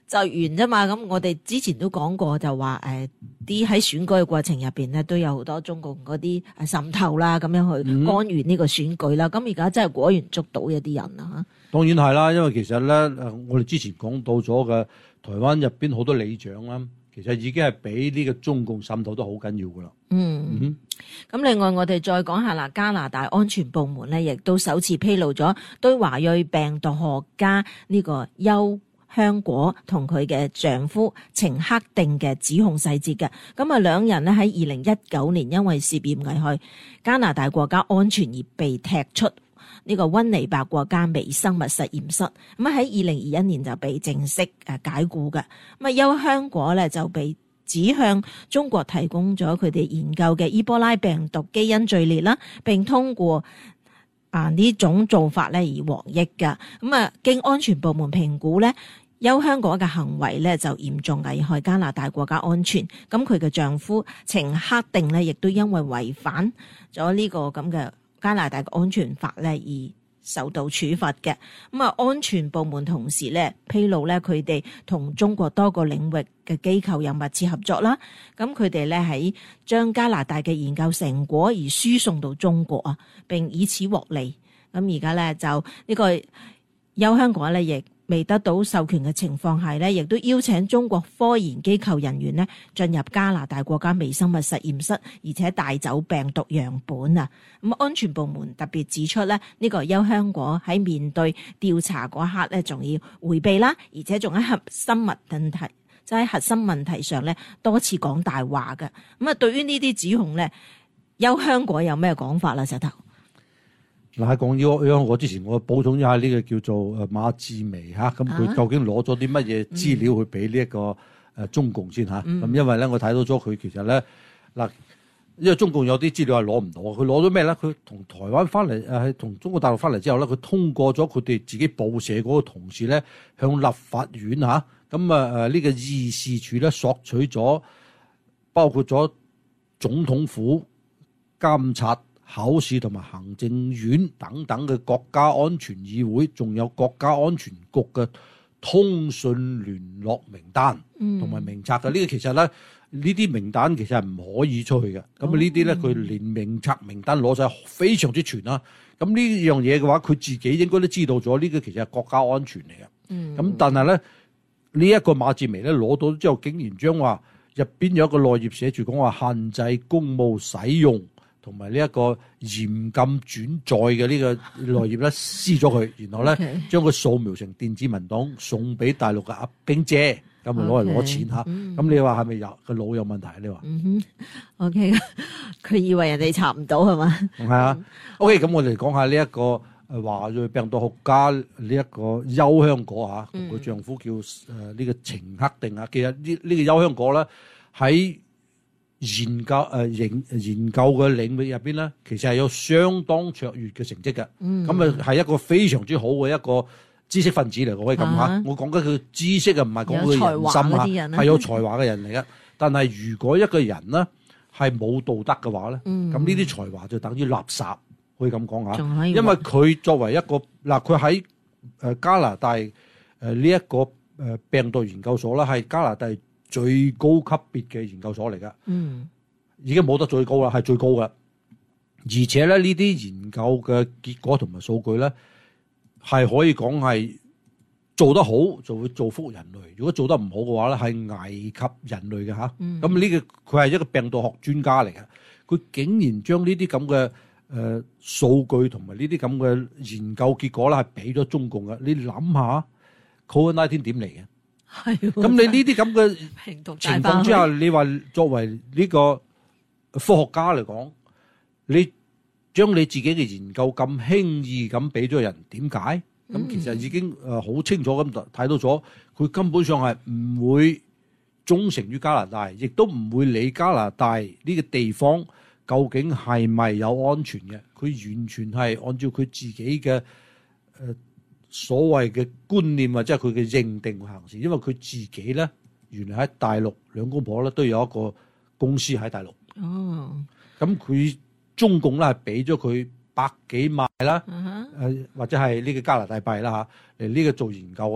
[SPEAKER 4] 就完啫嘛。咁我哋之前都講過，就話誒啲喺選舉嘅過程入邊咧，都有好多中共嗰啲誒滲透啦，咁樣去干預呢個選舉啦。咁而家真係果然捉到一啲人啦嚇。
[SPEAKER 5] 當然係啦，因為其實咧誒，我哋之前講到咗嘅台灣入邊好多里長啦，其實已經係俾呢個中共滲透都好緊要噶啦。
[SPEAKER 4] 嗯，咁、嗯、另外我哋再講下啦，加拿大安全部門咧，亦都首次披露咗對華裔病毒學家呢個邱香果同佢嘅丈夫程克定嘅指控細節嘅。咁啊，兩人咧喺二零一九年因為涉嫌危害加拿大國家安全而被踢出呢個溫尼伯國家微生物實驗室。咁啊喺二零二一年就被正式誒解雇嘅。咁啊，邱香果咧就被指向中國提供咗佢哋研究嘅伊波拉病毒基因序列啦，並通過啊呢種做法咧而獲益噶。咁啊，經安全部門評估咧，邱香果嘅行為咧就嚴重危害加拿大國家安全。咁佢嘅丈夫程克定咧，亦都因為違反咗呢個咁嘅加拿大嘅安全法咧而受到處罰嘅。咁啊，安全部門同時咧披露咧，佢哋同中國多個領域嘅機構有密切合作啦。咁佢哋咧喺將加拿大嘅研究成果而輸送到中國啊，並以此獲利。咁而家咧就呢個邱香果咧亦未得到授權嘅情況下咧，亦都邀請中國科研機構人員咧進入加拿大國家微生物實驗室，而且帶走病毒樣本啊！咁安全部門特別指出咧，呢個邱香果喺面對調查嗰刻咧，仲要迴避啦，而且仲喺核心問題，即係核心問題上咧多次講大話嘅。咁啊，對於呢啲指控咧，邱香果有咩講法啦？石頭？
[SPEAKER 5] 嗱，喺講邱香果之前，我補充一下呢個叫做誒馬志微嚇，咁佢究竟攞咗啲乜嘢資料去俾呢一個誒中共先嚇？咁、嗯、因為咧，我睇到咗佢其實咧嗱，因為中共有啲資料係攞唔到，佢攞咗咩咧？佢同台灣翻嚟誒，喺同中國大陸翻嚟之後咧，佢通過咗佢哋自己報社嗰個同事咧，向立法院嚇咁啊誒呢個議事處咧索取咗，包括咗總統府監察考試同埋行政院等等嘅國家安全議會，仲有國家安全局嘅通訊聯絡名單同埋名冊嘅。呢、嗯、個其實咧，呢啲名單其實係唔可以出去嘅。咁、哦、呢啲咧，佢連名冊名單攞晒，非常之全啦。咁呢樣嘢嘅話，佢自己應該都知道咗。呢、這個其實係國家安全嚟嘅。咁、嗯、但係咧，呢、這、一個馬志微咧攞到之後，竟然將話入邊有一個內頁寫住講話限制公務使用。同埋呢一個嚴禁轉載嘅呢個內頁咧撕咗佢，然後咧將佢掃描成電子文檔送俾大陸嘅阿冰姐，咁咪攞嚟攞錢嚇。咁、嗯、你話係咪有個腦有問題？你話？嗯哼
[SPEAKER 4] ，OK，佢以為人哋查唔到係嘛？
[SPEAKER 5] 係啊。OK，咁我哋講下呢一個誒華裔病毒學家呢一個邱香果嚇，同佢丈夫叫誒呢個程克定啊。其實呢呢個邱香果咧喺研究誒研、呃、研究嘅領域入邊咧，其實係有相當卓越嘅成績嘅。咁啊係一個非常之好嘅一個知識分子嚟，我可以咁嚇。啊、我講緊佢知識啊，唔係講佢人心嚇，係有才華嘅人嚟嘅。但係如果一個人咧係冇道德嘅話咧，咁呢啲才華就等於垃圾，可以咁講嚇。因為佢作為一個嗱，佢喺誒加拿大誒呢一個誒病毒研究所啦，係加拿大最高級別嘅研究所嚟噶，嗯，已經冇得最高啦，係最高噶。而且咧，呢啲研究嘅結果同埋數據咧，係可以講係做得好就會造福人類。如果做得唔好嘅話咧，係危及人類嘅嚇。咁呢、嗯、個佢係一個病毒學專家嚟嘅，佢竟然將呢啲咁嘅誒數據同埋呢啲咁嘅研究結果咧，係俾咗中共嘅。你諗下 ，Covid 十九 點嚟嘅？係，咁你呢啲咁嘅情況之下，你話作為呢個科學家嚟講，你將你自己嘅研究咁輕易咁俾咗人，點解？咁、嗯、其實已經誒好清楚咁睇到咗，佢根本上係唔會忠誠於加拿大，亦都唔會理加拿大呢個地方究竟係咪有安全嘅。佢完全係按照佢自己嘅誒。呃所謂嘅觀念或者係佢嘅認定行事，因為佢自己咧原來喺大陸兩公婆咧都有一個公司喺大陸。哦，咁佢中共咧係俾咗佢百幾萬啦，誒、uh huh. 或者係呢個加拿大幣啦嚇嚟呢個做研究啊，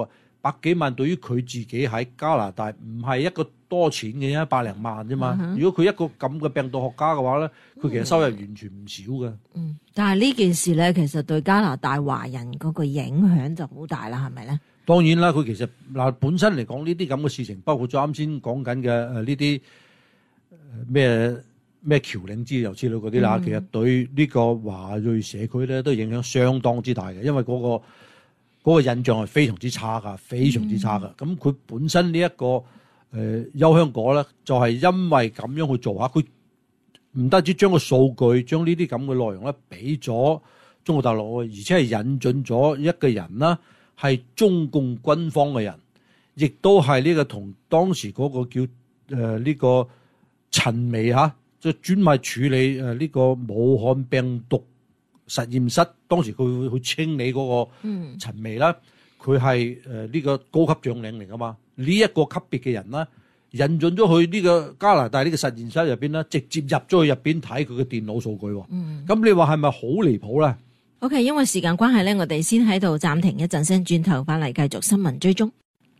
[SPEAKER 5] 百幾萬對於佢自己喺加拿大唔係一個多錢嘅，一百零萬啫嘛。嗯、如果佢一個咁嘅病毒學家嘅話咧，佢其實收入完全唔少嘅。
[SPEAKER 4] 嗯，但係呢件事咧，其實對加拿大華人嗰個影響就好大啦，係咪咧？
[SPEAKER 5] 當然啦，佢其實嗱本身嚟講呢啲咁嘅事情，包括咗啱先講緊嘅誒呢啲咩咩僑領之類之類嗰啲啦，嗯、其實對呢個華裔社區咧都影響相當之大嘅，因為嗰、嗰個嗰、嗰個印象係非常之差噶，非常之差噶。咁佢、嗯、本身呢、這、一個誒、呃、優香果咧，就係、是、因為咁樣去做下，佢唔單止將個數據，將呢啲咁嘅內容咧俾咗中國大陸，而且係引進咗一個人啦，係中共軍方嘅人，亦都係呢個同當時嗰個叫誒呢、呃這個陳薇嚇。即係專門處理誒呢個武漢病毒實驗室，當時佢會去清理嗰個陳薇啦，佢係誒呢個高級將領嚟噶嘛？呢、這、一個級別嘅人啦，引進咗去呢個加拿大呢個實驗室入邊啦，直接入咗去入邊睇佢嘅電腦數據。咁、嗯、你話係咪好離譜咧
[SPEAKER 4] ？OK， 因為時間關係咧，我哋先喺度暫停一陣先，轉頭翻嚟繼續新聞追蹤。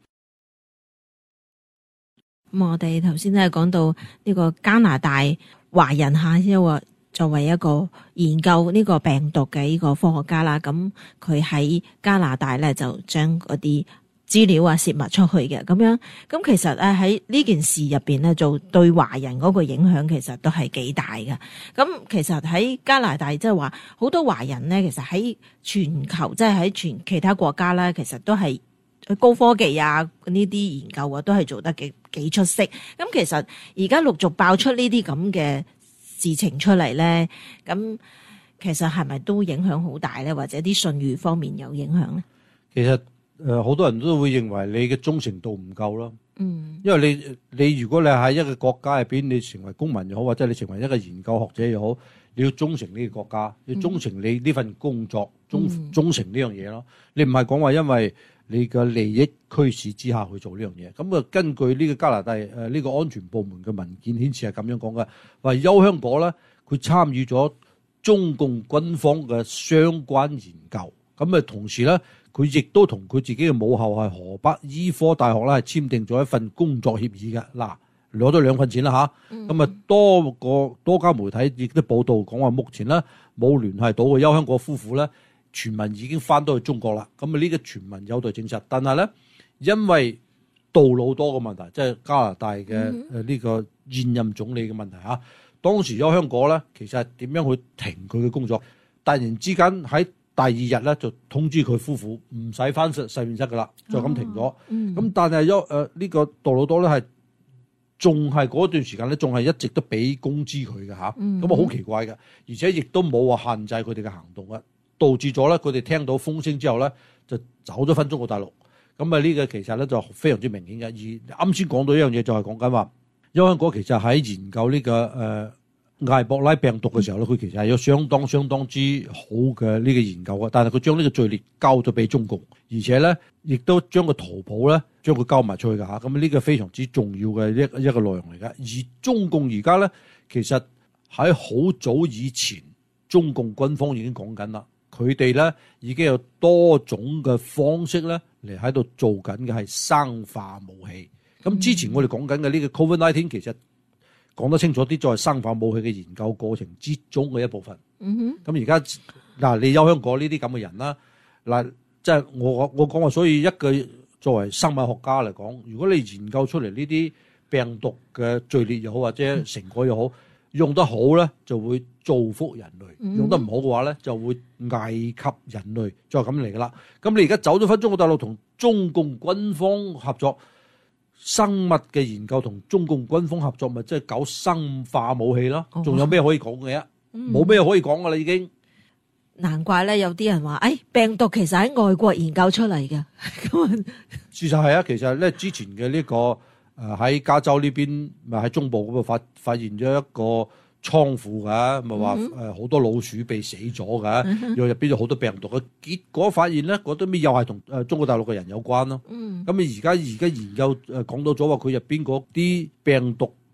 [SPEAKER 4] 咁我哋頭先都係講到呢個加拿大華人吓，因為作為一個研究呢個病毒嘅呢個科學家啦，咁佢喺加拿大咧就將嗰啲資料啊泄密出去嘅，咁樣咁其實咧喺呢件事入邊咧，做對華人嗰個影響其實都係幾大嘅。咁其實喺加拿大即係話好多華人咧，其實喺全球即係喺全其他國家咧，其實都係高科技啊呢啲研究啊都係做得幾幾出色。咁其實而家陸續爆出呢啲咁嘅事情出嚟咧，咁其實係咪都影響好大咧？或者啲信譽方面有影響咧？
[SPEAKER 5] 其實誒好多人都會認為你嘅忠誠度唔夠咯。嗯，因為你你如果你喺一個國家入邊，你成為公民又好，或者你成為一個研究學者又好，你要忠誠呢個國家，你忠誠你呢份工作，忠忠誠呢樣嘢咯。你唔係講話因為你嘅利益驅使之下去做呢樣嘢。咁啊，根據呢個加拿大誒呢、呃這個安全部門嘅文件顯示係咁樣講嘅，話邱香果咧，佢參與咗中共軍方嘅相關研究。咁啊，同時咧，佢亦都同佢自己嘅母校係河北醫科大學咧，係簽訂咗一份工作協議嘅。嗱，攞咗兩份錢啦吓，咁啊，多個多家媒體亦都報道講話，目前咧冇聯繫到嘅邱香果夫婦咧，傳聞已經翻到去中國啦。咁啊，呢個傳聞有待證實。但係咧，因為杜魯多嘅問題，即係加拿大嘅誒呢個現任總理嘅問題嚇。當時邱香果咧，其實係點樣去停佢嘅工作？突然之間喺第二日咧就通知佢夫婦唔使翻實實驗室噶啦，就咁停咗。咁、哦嗯、但係邱誒呢個杜魯多咧係仲係嗰段時間咧，仲係一直都俾工資佢嘅嚇。咁啊好奇怪嘅，而且亦都冇話限制佢哋嘅行動嘅，導致咗咧佢哋聽到風聲之後咧就走咗返中國大陸。咁啊呢個其實咧就非常之明顯嘅。而啱先講到一樣嘢就係講緊話，邱香果其實喺研究呢、這個誒。呃埃博拉病毒嘅時候咧，佢其實係有相當相當之好嘅呢個研究嘅，但係佢將呢個序列交咗俾中共，而且咧亦都將個圖譜咧將佢交埋出去㗎嚇，咁呢個非常之重要嘅一一個內容嚟㗎。而中共而家咧，其實喺好早以前，中共軍方已經講緊啦，佢哋咧已經有多種嘅方式咧嚟喺度做緊嘅係生化武器。咁之前我哋講緊嘅呢個 Covid 十九 其實講得清楚啲，就係生化武器嘅研究過程之中嘅一部分。嗯哼。咁而家嗱，你邱香果呢啲咁嘅人啦，嗱，即係我我講話，所以一個作為生物學家嚟講，如果你研究出嚟呢啲病毒嘅序列又好，或者成果又好，用得好咧，就會造福人類；嗯、用得唔好嘅話咧，就會危及人類。就係咁嚟噶啦。咁你而家走咗返中國大陸，同中共軍方合作。生物嘅研究同中共軍方合作，咪即係搞生化武器咯？仲、哦、有咩可以講嘅？冇咩、嗯、可以講噶啦，已經。
[SPEAKER 4] 難怪咧，有啲人話，誒、哎，病毒其實喺外國研究出嚟嘅。咁
[SPEAKER 5] 事實係啊，其實咧之前嘅呢、這個誒喺、呃、加州呢邊，咪喺中部嗰度發發現咗一個倉庫㗎，咪話誒好多老鼠被死咗㗎，又入邊有好多病毒嘅，結果發現咧嗰啲咩又係同誒中國大陸嘅人有關咯。咁你而家而家研究誒講到咗話，佢入邊嗰啲病毒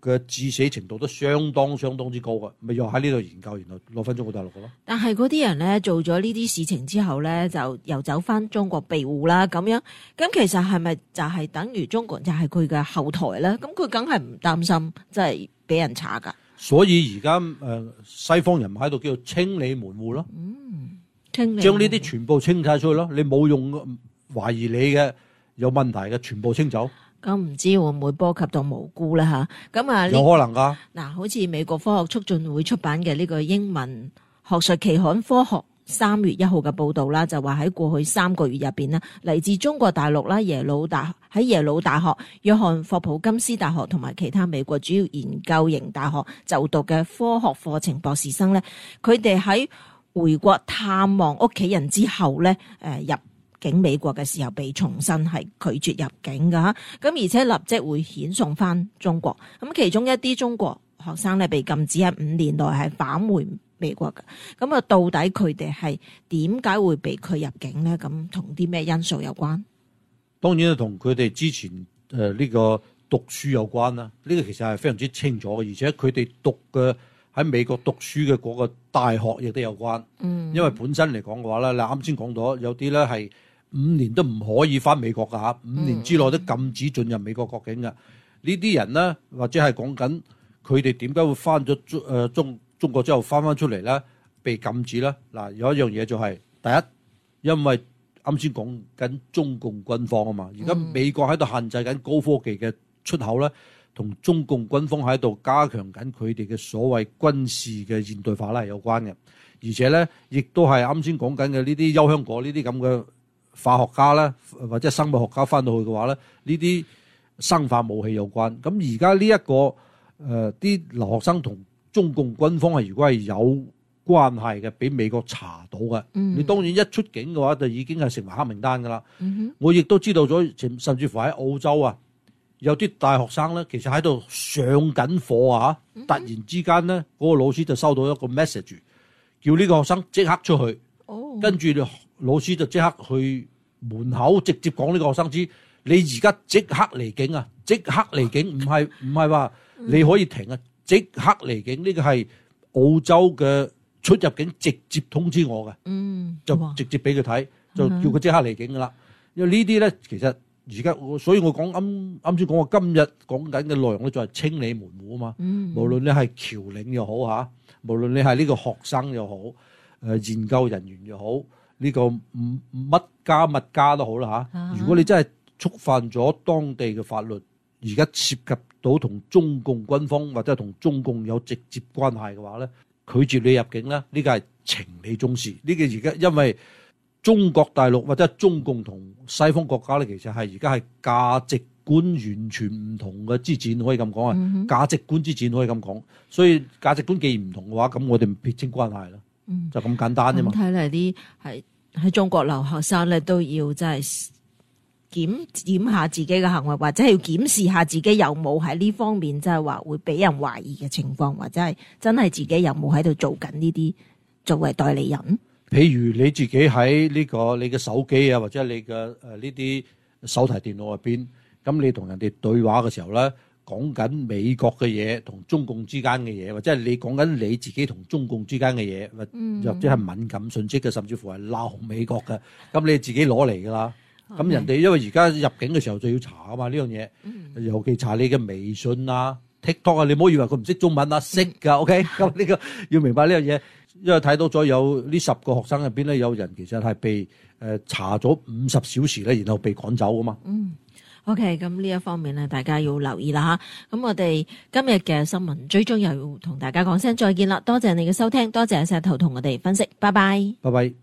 [SPEAKER 5] 嘅致死程度都相當相當之高嘅，咪又喺呢度研究，然後攞翻中國大陸嘅咯。
[SPEAKER 4] 但係嗰啲人咧做咗呢啲事情之後咧，就又走翻中國庇護啦，咁樣咁其實係咪就係等於中國人就係佢嘅後台咧？咁佢梗係唔擔心，即係俾人查噶。
[SPEAKER 5] 所以而家誒西方人喺度叫做清理門戶咯，
[SPEAKER 4] 嗯，清理
[SPEAKER 5] 將呢啲全部清晒出去咯。你冇用懷疑你嘅有問題嘅，全部清走。
[SPEAKER 4] 咁唔知會唔會波及到無辜咧吓？咁啊，
[SPEAKER 5] 有可能噶。
[SPEAKER 4] 嗱，好似美國科學促進會出版嘅呢個英文學術期刊《科學》三月一號嘅報道啦，就話喺過去三個月入邊呢，嚟自中國大陸啦、耶魯大喺耶魯大學、約翰霍普金斯大學同埋其他美國主要研究型大學就讀嘅科學課程博士生咧，佢哋喺回國探望屋企人之後咧，誒入境美國嘅時候被重新係拒絕入境噶吓，咁而且立即會遣送翻中國。咁其中一啲中國學生咧被禁止喺五年內係返回美國嘅。咁啊，到底佢哋係點解會被拒入境咧？咁同啲咩因素有關？
[SPEAKER 5] 當然係同佢哋之前誒呢個讀書有關啦。呢個其實係非常之清楚嘅，而且佢哋讀嘅喺美國讀書嘅嗰個大學亦都有關。嗯，因為本身嚟講嘅話咧，你啱先講咗有啲咧係五年都唔可以翻美國㗎嚇，五年之內都禁止進入美國國境嘅。呢啲人咧，或者係講緊佢哋點解會翻咗中誒中中國之後翻翻出嚟咧，被禁止咧？嗱，有一樣嘢就係第一，因為啱先講緊中共軍方啊嘛，而家美國喺度限制緊高科技嘅出口咧，同中共軍方喺度加強緊佢哋嘅所謂軍事嘅現代化咧係有關嘅，而且咧亦都係啱先講緊嘅呢啲幽香果呢啲咁嘅化學家咧，或者生物學家翻到去嘅話咧，呢啲生化武器有關。咁而家呢一個誒啲留學生同中共軍方係如果係有關係嘅，俾美國查到嘅，嗯、你當然一出境嘅話就已經係成為黑名單噶啦。嗯、我亦都知道咗，甚至乎喺澳洲啊，有啲大學生咧，其實喺度上緊課啊，嗯、突然之間咧，嗰、嗰個老師就收到一個 message， 叫呢個學生即刻出去，哦、跟住老師就即刻去門口直接講呢個學生知，你而家即刻離境啊！即刻離境，唔係唔係話你可以停啊！即刻離境，呢個係澳洲嘅出入境直接通知我嘅，嗯、就直接俾佢睇，就叫佢即刻離境噶啦。因為呢啲咧，其實而家所以我講啱啱先講話今日講緊嘅內容咧，就係清理門戶啊嘛。嗯、無論你係僑領又好嚇，無論你係呢個學生又好，誒、呃、研究人員又好。呢個唔乜加乜加都好啦嚇。啊、如果你真係觸犯咗當地嘅法律，而家涉及到同中共軍方或者係同中共有直接關係嘅話咧，拒絕你入境咧，呢個係情理中事。呢個而家因為中國大陸或者係中共同西方國家咧，其實係而家係價值觀完全唔同嘅之戰，可以咁講啊。嗯、哼價值觀之戰可以咁講，所以價值觀既然唔同嘅話，咁我哋唔撇清關係啦。嗯、就咁簡單啫嘛。睇嚟啲係喺中國留學生咧，都要真係檢檢下自己嘅行為，或者係要檢視下自己有冇喺呢方面，即係話會俾人懷疑嘅情況，或者係真係自己有冇喺度做緊呢啲作為代理人。譬如你自己喺呢、這個你嘅手機啊，或者你嘅誒呢啲手提電腦入邊，咁你同人哋對話嘅時候咧，講緊美國嘅嘢同中共之間嘅嘢，或者係你講緊你自己同中共之間嘅嘢，或者係敏感信息嘅，甚至乎係鬧美國嘅，咁你自己攞嚟㗎啦。咁 Okay. 人哋因為而家入境嘅時候就要查啊嘛，呢樣嘢，嗯、尤其查你嘅微信啊、TikTok 啊，你唔好以為佢唔識中文啊，識㗎。OK，咁呢個要明白呢樣嘢，因為睇到咗有呢十個學生入邊咧，有人其實係被誒查咗五十小時咧，然後被趕走㗎嘛。嗯。OK， 咁呢一方面咧，大家要留意啦吓。咁我哋今日嘅新聞追蹤又要同大家講聲再見啦，多謝你嘅收聽，多謝石頭同我哋分析，拜拜，拜拜。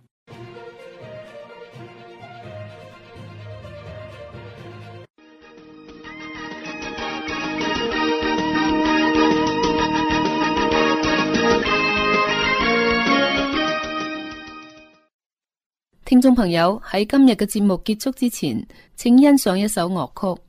[SPEAKER 2] 聽眾朋友，喺今日嘅節目結束之前，請欣賞一首樂曲。